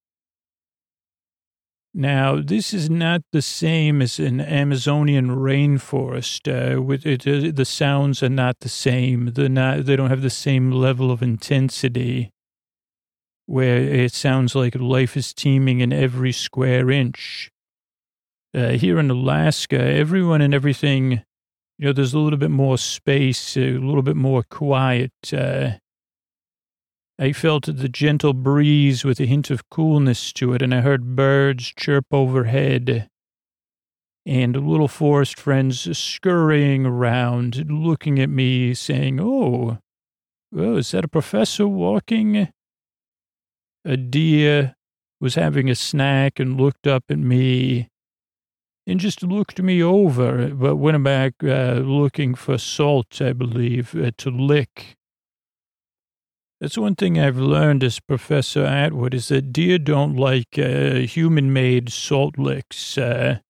Now, this is not the same as an Amazonian rainforest. Uh, with it, uh, the sounds are not the same. They're not, they don't have the same level of intensity, where it sounds like life is teeming in every square inch. Uh, here in Alaska, everyone and everything, you know, there's a little bit more space, a little bit more quiet. Uh, I felt the gentle breeze with a hint of coolness to it, and I heard birds chirp overhead and little forest friends scurrying around, looking at me, saying, oh, oh, is that a professor walking? A deer was having a snack and looked up at me and just looked me over, but went back uh, looking for salt, I believe, uh, to lick. That's one thing I've learned as Professor Atwood, is that deer don't like uh, human-made salt licks. Uh,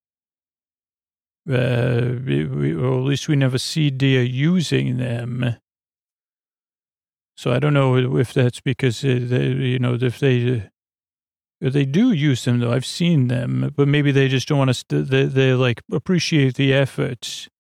uh, we, or at least we never see deer using them. So I don't know if that's because, uh, they, you know, if they... Uh, They do use them, though. I've seen them, but maybe they just don't want us to, they, they like, appreciate the effort.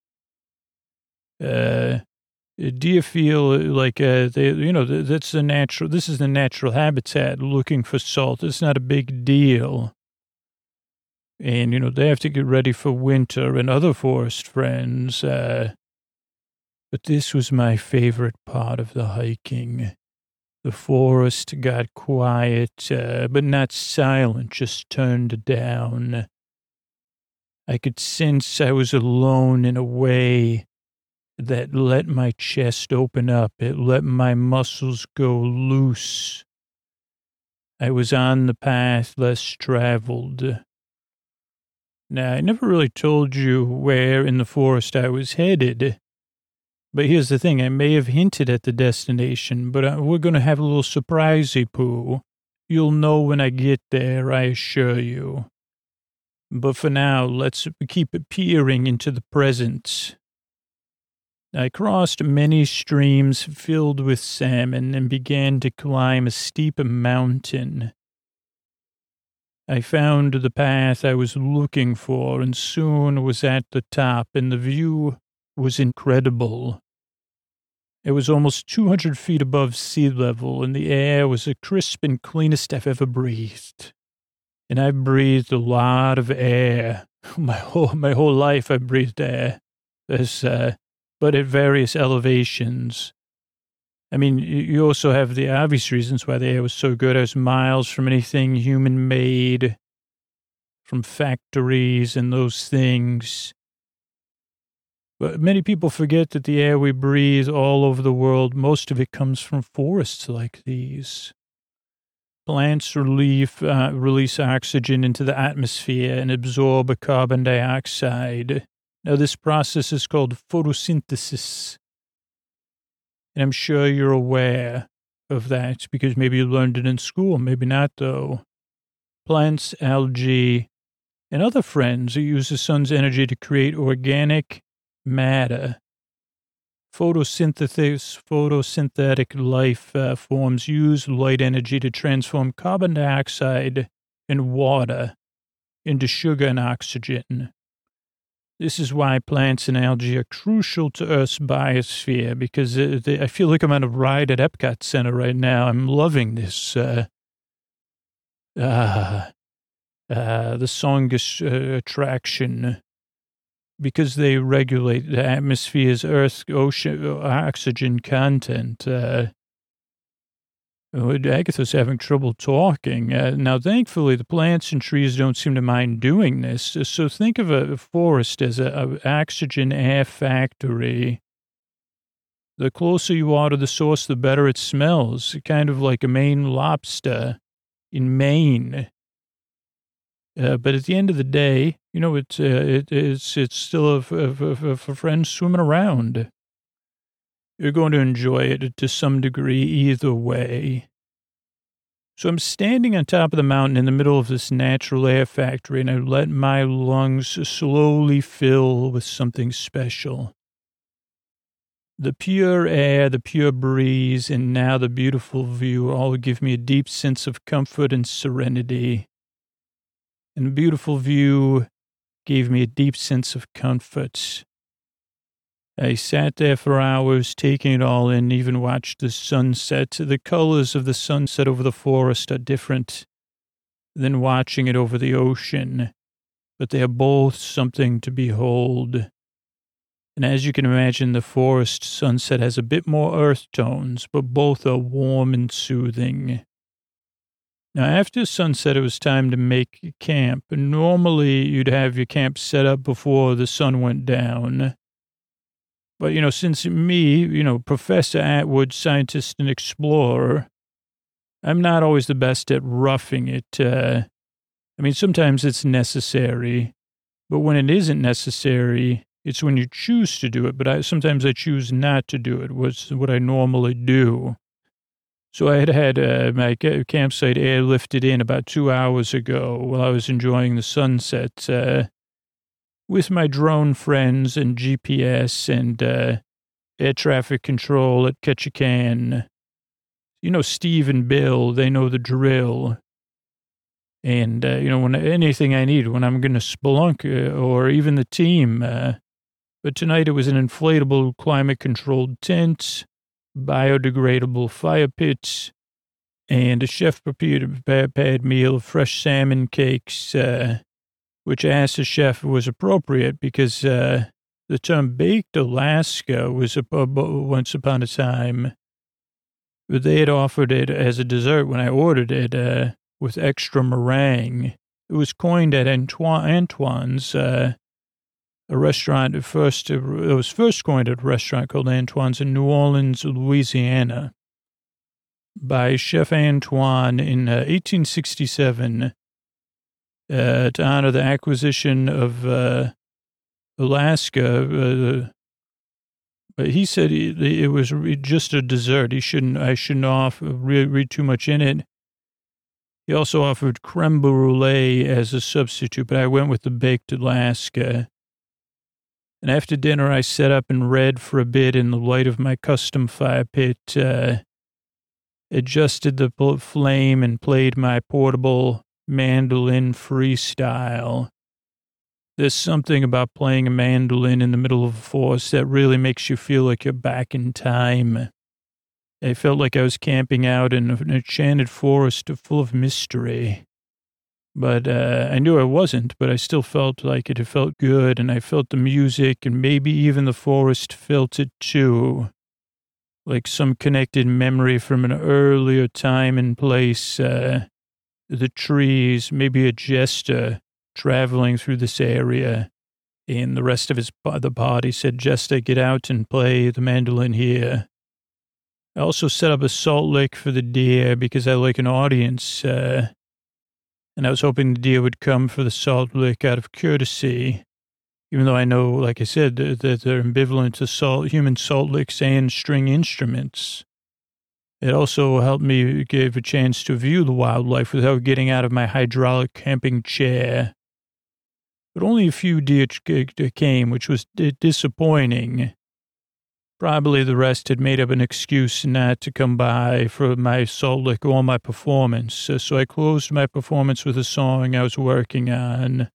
Uh, do you feel like, uh, they, you know, that's the natural, this is the natural habitat, looking for salt. It's not a big deal. And, you know, they have to get ready for winter and other forest friends. Uh, but this was my favorite part of the hiking. The forest got quiet, uh, but not silent, just turned down. I could sense I was alone in a way that let my chest open up. It let my muscles go loose. I was on the path less traveled. Now, I never really told you where in the forest I was headed. But here's the thing, I may have hinted at the destination, but uh, we're going to have a little surprisey poo. You'll know when I get there, I assure you. But for now, let's keep peering into the present. I crossed many streams filled with salmon and began to climb a steep mountain. I found the path I was looking for and soon was at the top, and the view was incredible. It was almost two hundred feet above sea level, and the air was the crisp and cleanest I've ever breathed. And I've breathed a lot of air. My whole, my whole life I've breathed air. There's, uh, but at various elevations. I mean, you also have the obvious reasons why the air was so good. I was miles from anything human-made, from factories and those things. But many people forget that the air we breathe all over the world, most of it comes from forests like these. Plants relief, uh, release oxygen into the atmosphere and absorb carbon dioxide. Now, this process is called photosynthesis. And I'm sure you're aware of that because maybe you learned it in school, maybe not, though. Plants, algae, and other friends use the sun's energy to create organic matter. Photosynthesis, photosynthetic life uh, forms use light energy to transform carbon dioxide and water into sugar and oxygen. This is why plants and algae are crucial to Earth's biosphere, because uh, they, I feel like I'm on a ride at Epcot Center right now. I'm loving this. Uh, uh, uh, the Songus uh, attraction. Because they regulate the atmosphere's Earth ocean oxygen content. Uh, Agatha's having trouble talking. Uh, now, thankfully, the plants and trees don't seem to mind doing this. So think of a forest as an oxygen air factory. The closer you are to the source, the better it smells. Kind of like a Maine lobster in Maine. Uh, but at the end of the day, you know, it's uh, it, it's it's still a, a, a, a friend swimming around. You're going to enjoy it to some degree either way. So I'm standing on top of the mountain in the middle of this natural air factory, and I let my lungs slowly fill with something special. The pure air, the pure breeze, and now the beautiful view all give me a deep sense of comfort and serenity. And the beautiful view gave me a deep sense of comfort. I sat there for hours, taking it all in, even watched the sunset. The colors of the sunset over the forest are different than watching it over the ocean, but they are both something to behold. And as you can imagine, the forest sunset has a bit more earth tones, but both are warm and soothing. Now, after sunset, it was time to make camp. And normally, you'd have your camp set up before the sun went down. But, you know, since me, you know, Professor Atwood, scientist and explorer, I'm not always the best at roughing it. Uh, I mean, sometimes it's necessary, but when it isn't necessary, it's when you choose to do it. But I, sometimes I choose not to do it, was what I normally do. So I had had uh, my campsite airlifted in about two hours ago while I was enjoying the sunset uh, with my drone friends and G P S and uh, air traffic control at Ketchikan. You know, Steve and Bill, they know the drill. And, uh, you know, when anything I need, when I'm going to spelunk uh, or even the team. Uh, but tonight it was an inflatable climate-controlled tent, biodegradable fire pits, and a chef-prepared prepared meal of fresh salmon cakes, uh, which I asked the chef was appropriate because uh, the term baked Alaska was a, once upon a time, but they had offered it as a dessert when I ordered it uh, with extra meringue. It was coined at Antoine, Antoine's, uh, a restaurant at first, it was first coined at a restaurant called Antoine's in New Orleans, Louisiana, by Chef Antoine in uh, eighteen sixty-seven uh, to honor the acquisition of uh, Alaska. Uh, but he said it, it was just a dessert. He shouldn't, I shouldn't offer, read, read too much in it. He also offered creme brulee as a substitute, but I went with the baked Alaska. And after dinner, I sat up and read for a bit in the light of my custom fire pit, uh, adjusted the flame and played my portable mandolin freestyle. There's something about playing a mandolin in the middle of a forest that really makes you feel like you're back in time. I felt like I was camping out in an enchanted forest full of mystery. But uh, I knew I wasn't, but I still felt like it. It felt good, and I felt the music, and maybe even the forest felt it too. Like some connected memory from an earlier time and place. Uh, the trees, maybe a jester traveling through this area. And the rest of his the body said, Jester, get out and play the mandolin here. I also set up a salt lick for the deer because I like an audience. Uh, And I was hoping the deer would come for the salt lick out of courtesy, even though I know, like I said, that they're ambivalent to salt, human salt licks and string instruments. It also helped me give a chance to view the wildlife without getting out of my hydraulic camping chair. But only a few deer came, which was disappointing. Probably the rest had made up an excuse not to come by for my salt lick or my performance. So I closed my performance with a song I was working on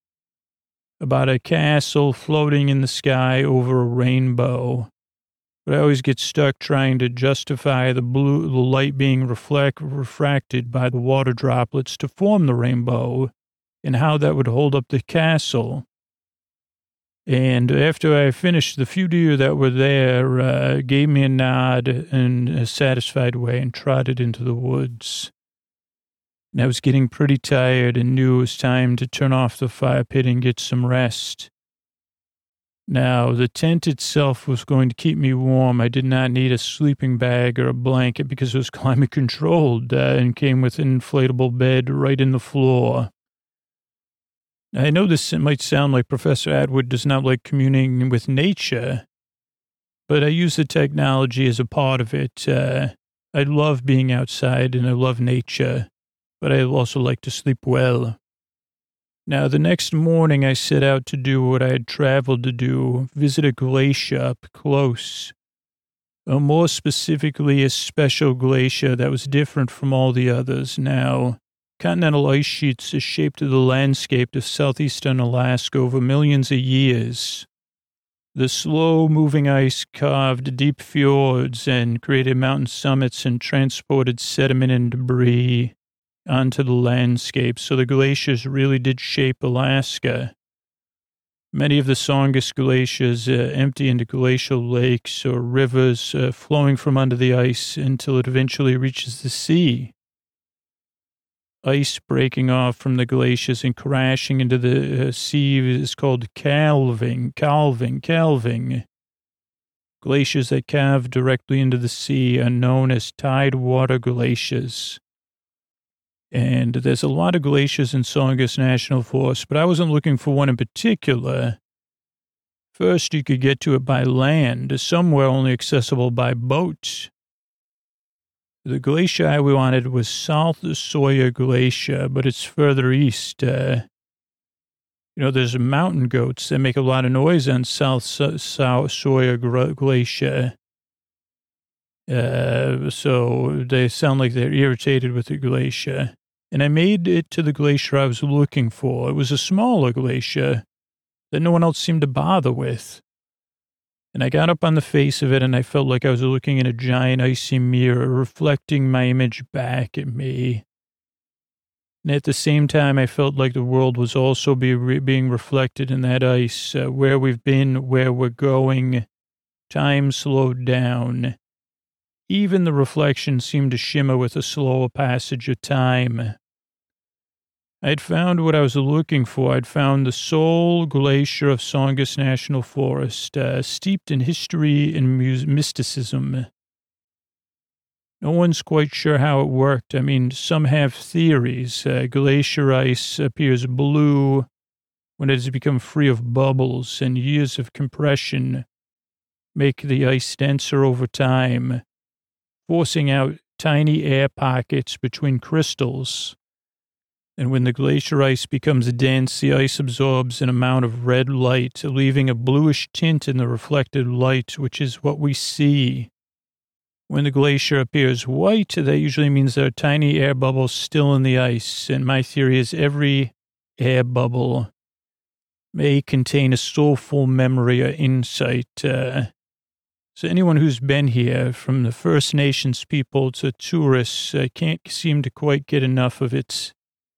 about a castle floating in the sky over a rainbow. But I always get stuck trying to justify the blue, the light being reflect, refracted by the water droplets to form the rainbow and how that would hold up the castle. And after I finished, the few deer that were there uh, gave me a nod in a satisfied way and trotted into the woods. And I was getting pretty tired and knew it was time to turn off the fire pit and get some rest. Now, the tent itself was going to keep me warm. I did not need a sleeping bag or a blanket because it was climate controlled uh, and came with an inflatable bed right in the floor. I know this might sound like Professor Atwood does not like communing with nature, but I use the technology as a part of it. Uh, I love being outside and I love nature, but I also like to sleep well. Now, the next morning I set out to do what I had traveled to do, visit a glacier up close. Or more specifically, a special glacier that was different from all the others. Now, continental ice sheets have shaped the landscape of southeastern Alaska over millions of years. The slow-moving ice carved deep fjords and created mountain summits and transported sediment and debris onto the landscape. So the glaciers really did shape Alaska. Many of the Songus glaciers uh, empty into glacial lakes or rivers uh, flowing from under the ice until it eventually reaches the sea. Ice breaking off from the glaciers and crashing into the uh, sea is called calving, calving, calving. Glaciers that calve directly into the sea are known as tidewater glaciers. And there's a lot of glaciers in Songus National Forest, but I wasn't looking for one in particular. First, you could get to it by land, somewhere only accessible by boat. The glacier I wanted was South Sawyer Glacier, but it's further east. Uh, you know, there's mountain goats that make a lot of noise on South South Sawyer Glacier. Uh, so they sound like they're irritated with the glacier. And I made it to the glacier I was looking for. It was a smaller glacier that no one else seemed to bother with. And I got up on the face of it, and I felt like I was looking in a giant icy mirror, reflecting my image back at me. And at the same time, I felt like the world was also be re- being reflected in that ice, uh, where we've been, where we're going. Time slowed down. Even the reflection seemed to shimmer with a slower passage of time. I'd found what I was looking for. I'd found the sole glacier of Songus National Forest, uh, steeped in history and mus- mysticism. No one's quite sure how it worked. I mean, some have theories. Uh, glacier ice appears blue when it has become free of bubbles, and years of compression make the ice denser over time, forcing out tiny air pockets between crystals. And when the glacier ice becomes dense, the ice absorbs an amount of red light, leaving a bluish tint in the reflected light, which is what we see. When the glacier appears white, that usually means there are tiny air bubbles still in the ice. And my theory is every air bubble may contain a soulful memory or insight. Uh, so anyone who's been here, from the First Nations people to tourists, uh, can't seem to quite get enough of it.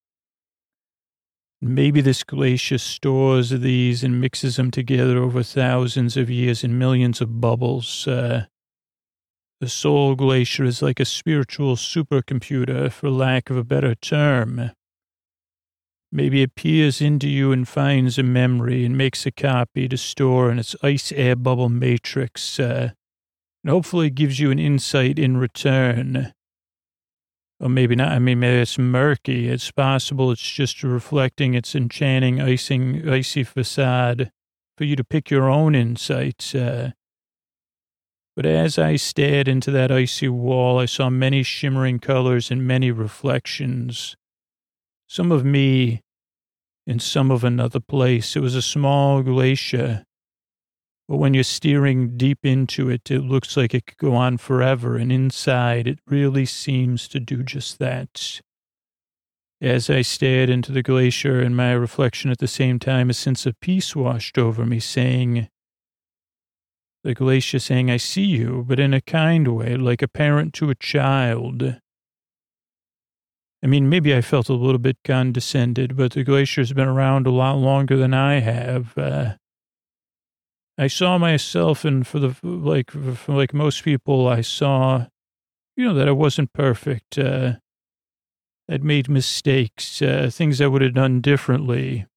Maybe this glacier stores these and mixes them together over thousands of years in millions of bubbles. Uh, the Soul Glacier is like a spiritual supercomputer, for lack of a better term. Maybe it peers into you and finds a memory and makes a copy to store in its ice air bubble matrix, uh, and hopefully gives you an insight in return. Or maybe not. I mean, maybe it's murky. It's possible it's just reflecting its enchanting icing, icy facade for you to pick your own insights. Uh, but as I stared into that icy wall, I saw many shimmering colors and many reflections. Some of me and some of another place. It was a small glacier, but when you're steering deep into it, it looks like it could go on forever, and inside, it really seems to do just that. As I stared into the glacier and my reflection at the same time, a sense of peace washed over me, saying, the glacier saying, I see you, but in a kind way, like a parent to a child. I mean, maybe I felt a little bit condescended, but the glacier's been around a lot longer than I have. Uh, I saw myself, and for the, like, for like most people, I saw, you know, that I wasn't perfect. Uh, I'd made mistakes, uh, things I would have done differently.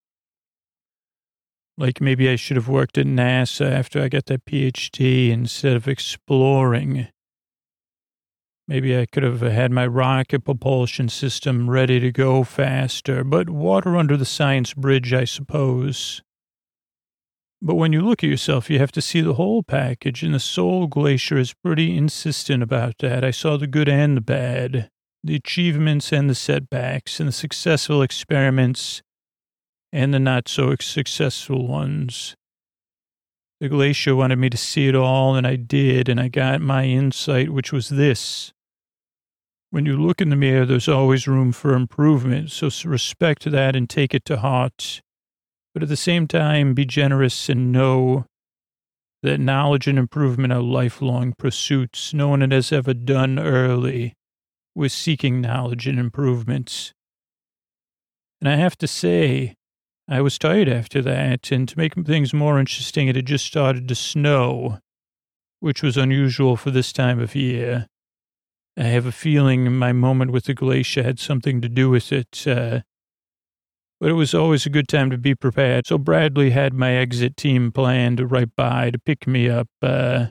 Like maybe I should have worked at NASA after I got that P H D instead of exploring. Maybe I could have had my rocket propulsion system ready to go faster, but water under the science bridge, I suppose. But when you look at yourself, you have to see the whole package, and the Soul Glacier is pretty insistent about that. I saw the good and the bad, the achievements and the setbacks, and the successful experiments and the not-so-successful ones. The glacier wanted me to see it all, and I did, and I got my insight, which was this. When you look in the mirror, there's always room for improvement, so respect that and take it to heart. But at the same time, be generous and know that knowledge and improvement are lifelong pursuits. No one has ever done early with seeking knowledge and improvements. And I have to say, I was tired after that, and to make things more interesting, it had just started to snow, which was unusual for this time of year. I have a feeling my moment with the glacier had something to do with it, uh, but it was always a good time to be prepared. So Bradley had my exit team planned right by to pick me up, uh,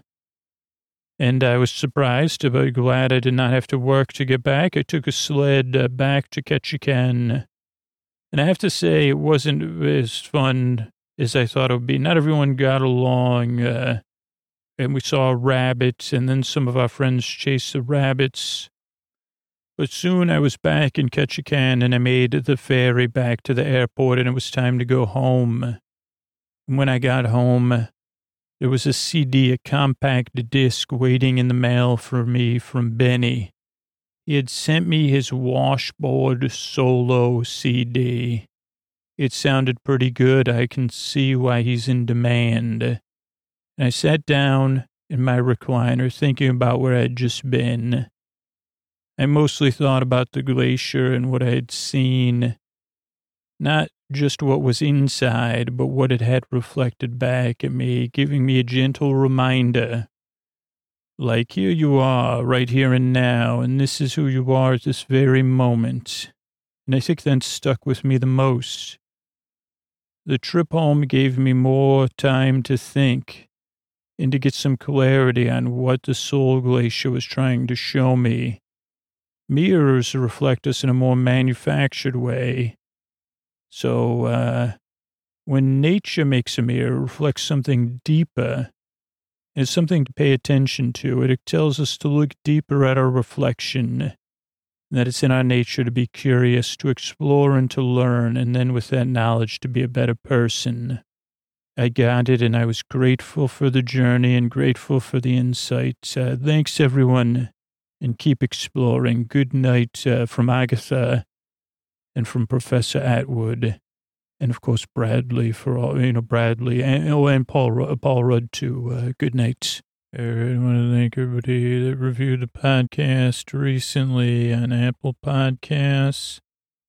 and I was surprised, but glad I did not have to work to get back. I took a sled uh, back to Ketchikan. And I have to say, it wasn't as fun as I thought it would be. Not everyone got along, uh, and we saw rabbits, and then some of our friends chased the rabbits. But soon I was back in Ketchikan, and I made the ferry back to the airport, and it was time to go home. And when I got home, there was a C D, a compact disc, waiting in the mail for me from Benny. He had sent me his Washboard solo C D. It sounded pretty good. I can see why he's in demand. And I sat down in my recliner thinking about where I'd just been. I mostly thought about the glacier and what I had seen. Not just what was inside, but what it had reflected back at me, giving me a gentle reminder. Like, here you are, right here and now, and this is who you are at this very moment. And I think that stuck with me the most. The trip home gave me more time to think and to get some clarity on what the Soul Glacier was trying to show me. Mirrors reflect us in a more manufactured way. So, uh, when nature makes a mirror, it reflects something deeper. It's something to pay attention to. It tells us to look deeper at our reflection, that it's in our nature to be curious, to explore and to learn, and then with that knowledge to be a better person. I got it, and I was grateful for the journey and grateful for the insight. Uh, thanks, everyone, and keep exploring. Good night uh, from Agatha and from Professor Atwood. And, of course, Bradley for all, you know, Bradley, and, oh, and Paul, Paul Rudd, too. Uh, good night. I want to thank everybody that reviewed the podcast recently on Apple Podcasts.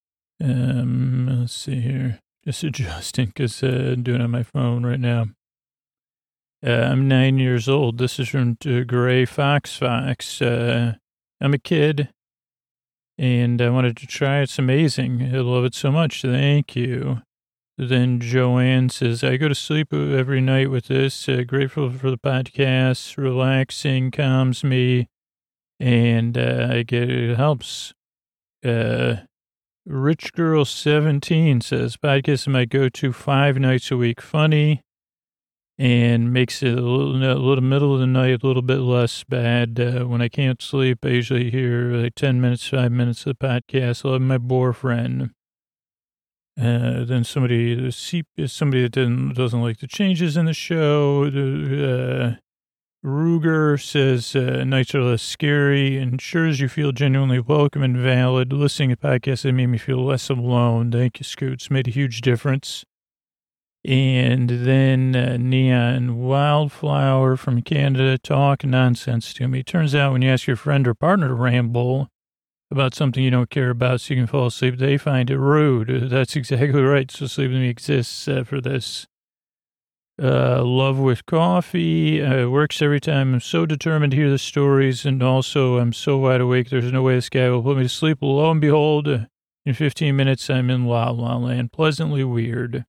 Um, let's see here. Just adjusting because uh, I'm doing it on my phone right now. Uh, I'm nine years old. This is from uh, Gray Fox Fox. Uh, I'm a kid, and I wanted to try it. It's amazing. I love it so much. Thank you. Then Joanne says, I go to sleep every night with this. Uh, grateful for the podcast. Relaxing, calms me, and uh, I get it helps. Uh, Rich Girl seventeen says, podcast is my go-to five nights a week. Funny, and makes it a little, a little middle of the night, a little bit less bad. Uh, when I can't sleep, I usually hear like ten minutes, five minutes of the podcast. I love my boyfriend. Uh, then somebody, somebody that didn't, doesn't like the changes in the show. Uh, Ruger says, uh, nights are less scary, ensures you feel genuinely welcome and valid. Listening to podcasts that made me feel less alone. Thank you, Scoots. Made a huge difference. And then uh, Neon Wildflower from Canada, talk nonsense to me. Turns out when you ask your friend or partner to ramble about something you don't care about so you can fall asleep, they find it rude. That's exactly right. So Sleep With Me exists uh, for this. Uh, love with coffee. Uh, works every time. I'm so determined to hear the stories, and also I'm so wide awake, there's no way this guy will put me to sleep. Lo and behold, uh, in fifteen minutes, I'm in La La Land. Pleasantly weird.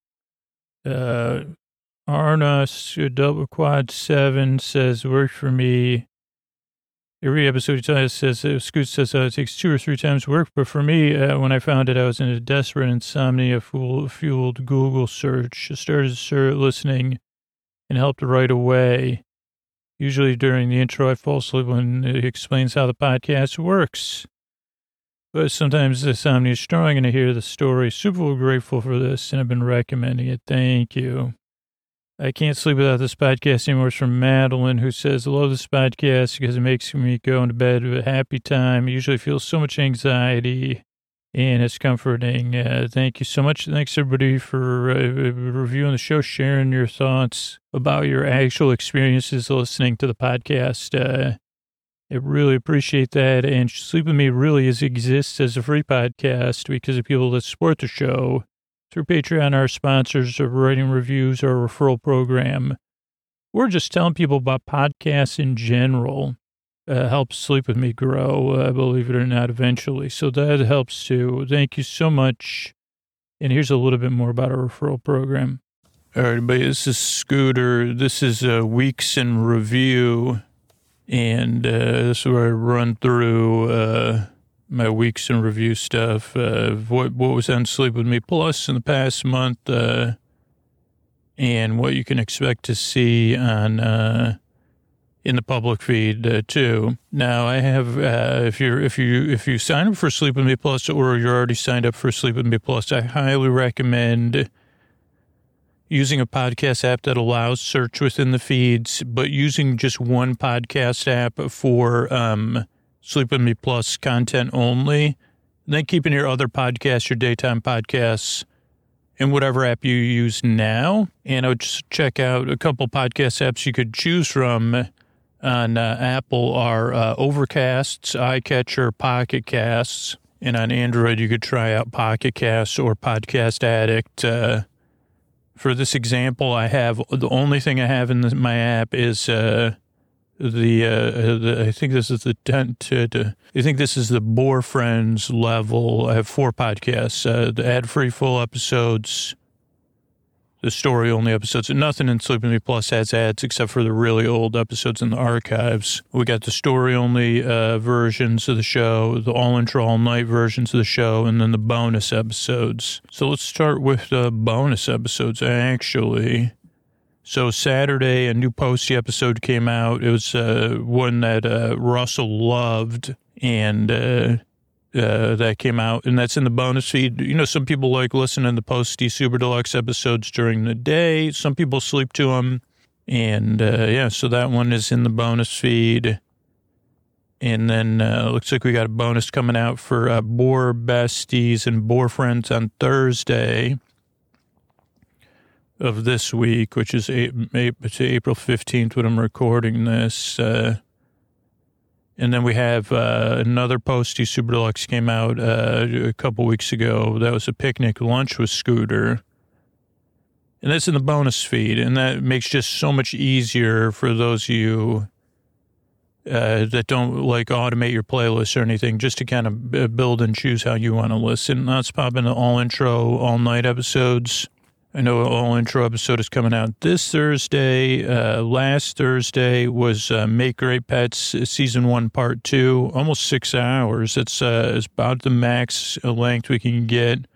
Uh, Arnas, double quad seven, says, work for me. Every episode he says, uh, Scoot says uh, it takes two or three times work, but for me, uh, when I found it, I was in a desperate insomnia-fueled Google search. I started sir, listening and helped right away. Usually during the intro, I fall asleep when it explains how the podcast works. But sometimes the insomnia is strong, and I hear the story. Super grateful for this, and I've been recommending it. Thank you. I can't sleep without this podcast anymore. It's from Madeline, who says, I love this podcast because it makes me go into bed with a happy time. I usually feel so much anxiety, and it's comforting. Uh, thank you so much. Thanks, everybody, for uh, reviewing the show, sharing your thoughts about your actual experiences listening to the podcast. Uh, I really appreciate that. And Sleep With Me really is, exists as a free podcast because of people that support the show. through Patreon, our sponsors of writing reviews, our referral program. We're just telling people about podcasts in general. Uh, helps Sleep With Me grow, uh, believe it or not, eventually. So that helps too. Thank you so much. And here's a little bit more about our referral program. All right, everybody, this is Scooter. This is uh, Weeks in Review. And uh, this is where I run through uh, my Weeks in Review stuff. Uh, what, what was on Sleep With Me Plus in the past month. Uh, and what you can expect to see on... Uh, in the public feed uh, too. Now I have, uh, if you're, if you, if you sign up for Sleep With Me Plus or you're already signed up for Sleep With Me Plus, I highly recommend using a podcast app that allows search within the feeds, but using just one podcast app for, um, Sleep With Me Plus content only, and then keeping your other podcasts, your daytime podcasts, in whatever app you use now. And I would just check out a couple podcast apps you could choose from. On uh, Apple are uh, Overcasts, iCatcher, Pocket Casts, and on Android you could try out Pocket Casts or Podcast Addict. Uh, for this example, I have the only thing I have in the, my app is uh, the, uh, the I think this is the ten to, to, I think this is the Boar Friends level. I have four podcasts: uh, the ad-free full episodes, the story-only episodes, and nothing in Sleep With Me Plus has ads except for the really old episodes in the archives. We got the story-only uh, versions of the show, the all-intro, all-night versions of the show, and then the bonus episodes. So let's start with the bonus episodes, actually. So Saturday, a new Posty episode came out. It was uh, one that uh, Russell loved, and... Uh, Uh, that came out, and that's in the bonus feed. You know, some people like listening to the Posty Super Deluxe episodes during the day. Some people sleep to them. And, uh, yeah, so that one is in the bonus feed. And then uh, looks like we got a bonus coming out for uh, Boar Besties and Boar Friends on Thursday of this week, which is April fifteenth when I'm recording this. Uh And then we have uh, another Posty Super Deluxe came out uh, a couple weeks ago. That was a picnic lunch with Scooter. And that's in the bonus feed. And that makes just so much easier for those of you uh, that don't like automate your playlist or anything, just to kind of build and choose how you want to listen. Let's pop into all intro, all night episodes. I know an all-intro episode is coming out this Thursday. Uh, last Thursday was uh, Make Great Pets Season one, Part two. Almost six hours. It's, uh, it's about the max length we can get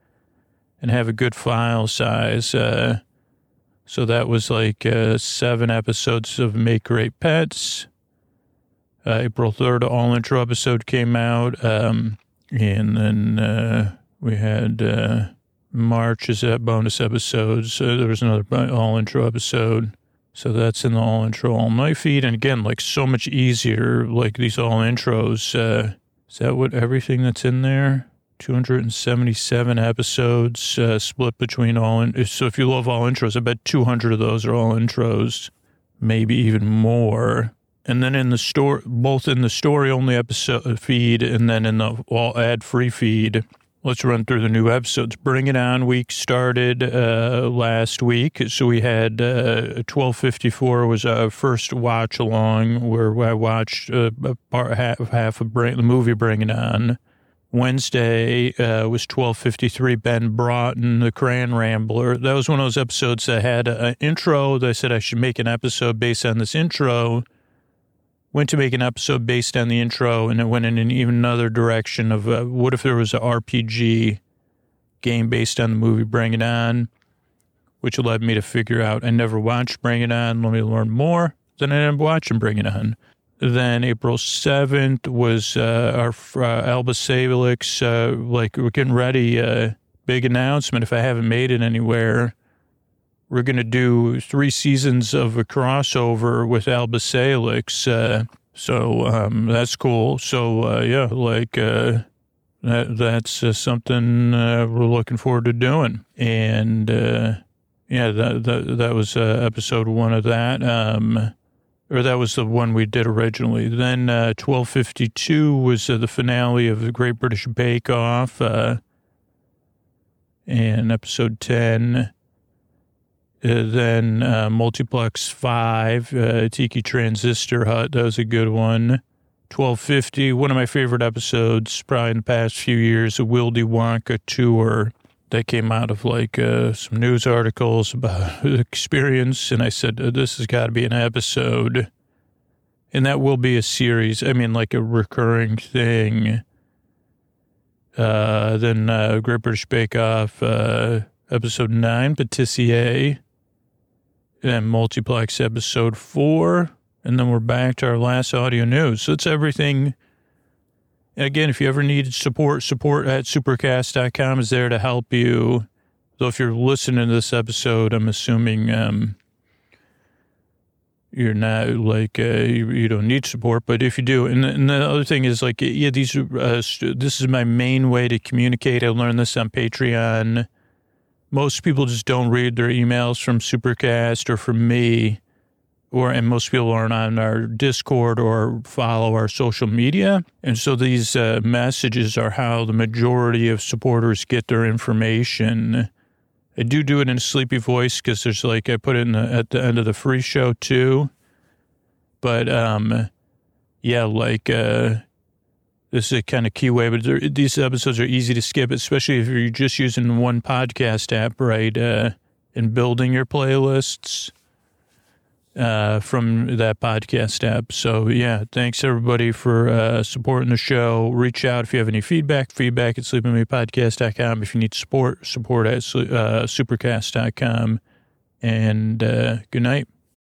and have a good file size. Uh, so that was like uh, seven episodes of Make Great Pets. Uh, April third, all-intro episode came out. Um, and then uh, we had... Uh, March is that bonus episodes. So there was another all intro episode. So that's in the all intro, all night feed. And again, like so much easier, like these all intros. Uh, is that what everything that's in there? two hundred seventy-seven episodes uh, split between all. In- so if you love all intros, I bet two hundred of those are all intros, maybe even more. And then in the store, both in the story only episode feed and then in the all ad free feed. Let's run through the new episodes. Bring It On week started uh, last week. So we had uh, twelve fifty-four was our first watch along where I watched uh, a part, half, half of bring, the movie Bring It On. Wednesday uh, was twelve fifty-three, Ben Broughton, the Crayon Rambler. That was one of those episodes that had an intro. That I said I should make an episode based on this intro. Went to make an episode based on the intro, and it went in an even another direction of uh, what if there was an R P G game based on the movie Bring It On, which led me to figure out I never watched Bring It On. Let me learn more. Then I ended up watching Bring It On. Then April seventh was uh, our uh, Alba Salix, uh, like we're getting ready, uh, big announcement if I haven't made it anywhere. We're going to do three seasons of a crossover with Alba Salix. Uh, so um, that's cool. So, uh, yeah, like uh, that, that's uh, something uh, we're looking forward to doing. And, uh, yeah, that, that, that was uh, episode one of that. Um, or that was the one we did originally. Then uh, twelve fifty-two was uh, the finale of the Great British Bake Off. Uh and episode ten. Uh, then uh, Multiplex five, uh, Tiki Transistor Hut. That was a good one. twelve fifty, one of my favorite episodes probably in the past few years, a Wildy Wonka tour that came out of like uh, some news articles about the experience. And I said, oh, this has got to be an episode. And that will be a series. I mean, like a recurring thing. Uh, then uh, Great British Bake Off, uh, episode nine, Patissier. And Multiplex episode four. And then we're back to our last audio news. So it's everything. Again, if you ever needed support, support at supercast dot com is there to help you. So if you're listening to this episode, I'm assuming um, you're not like, uh, you, you don't need support. But if you do, and, and the other thing is like, yeah, these are, uh, this is my main way to communicate. I learned this on Patreon. Most people just don't read their emails from Supercast or from me. Or, and most people aren't on our Discord or follow our social media. And so these uh, messages are how the majority of supporters get their information. I do do it in a sleepy voice because there's like, I put it in the, at the end of the free show too. But, um, yeah, like, uh, this is a kind of key way, but there, these episodes are easy to skip, especially if you're just using one podcast app, right? Uh, and building your playlists. Uh, from that podcast app. So, yeah, thanks, everybody, for uh, supporting the show. Reach out if you have any feedback, feedback at sleep with me podcast dot com. If you need support, support at uh, supercast dot com. And uh, good night.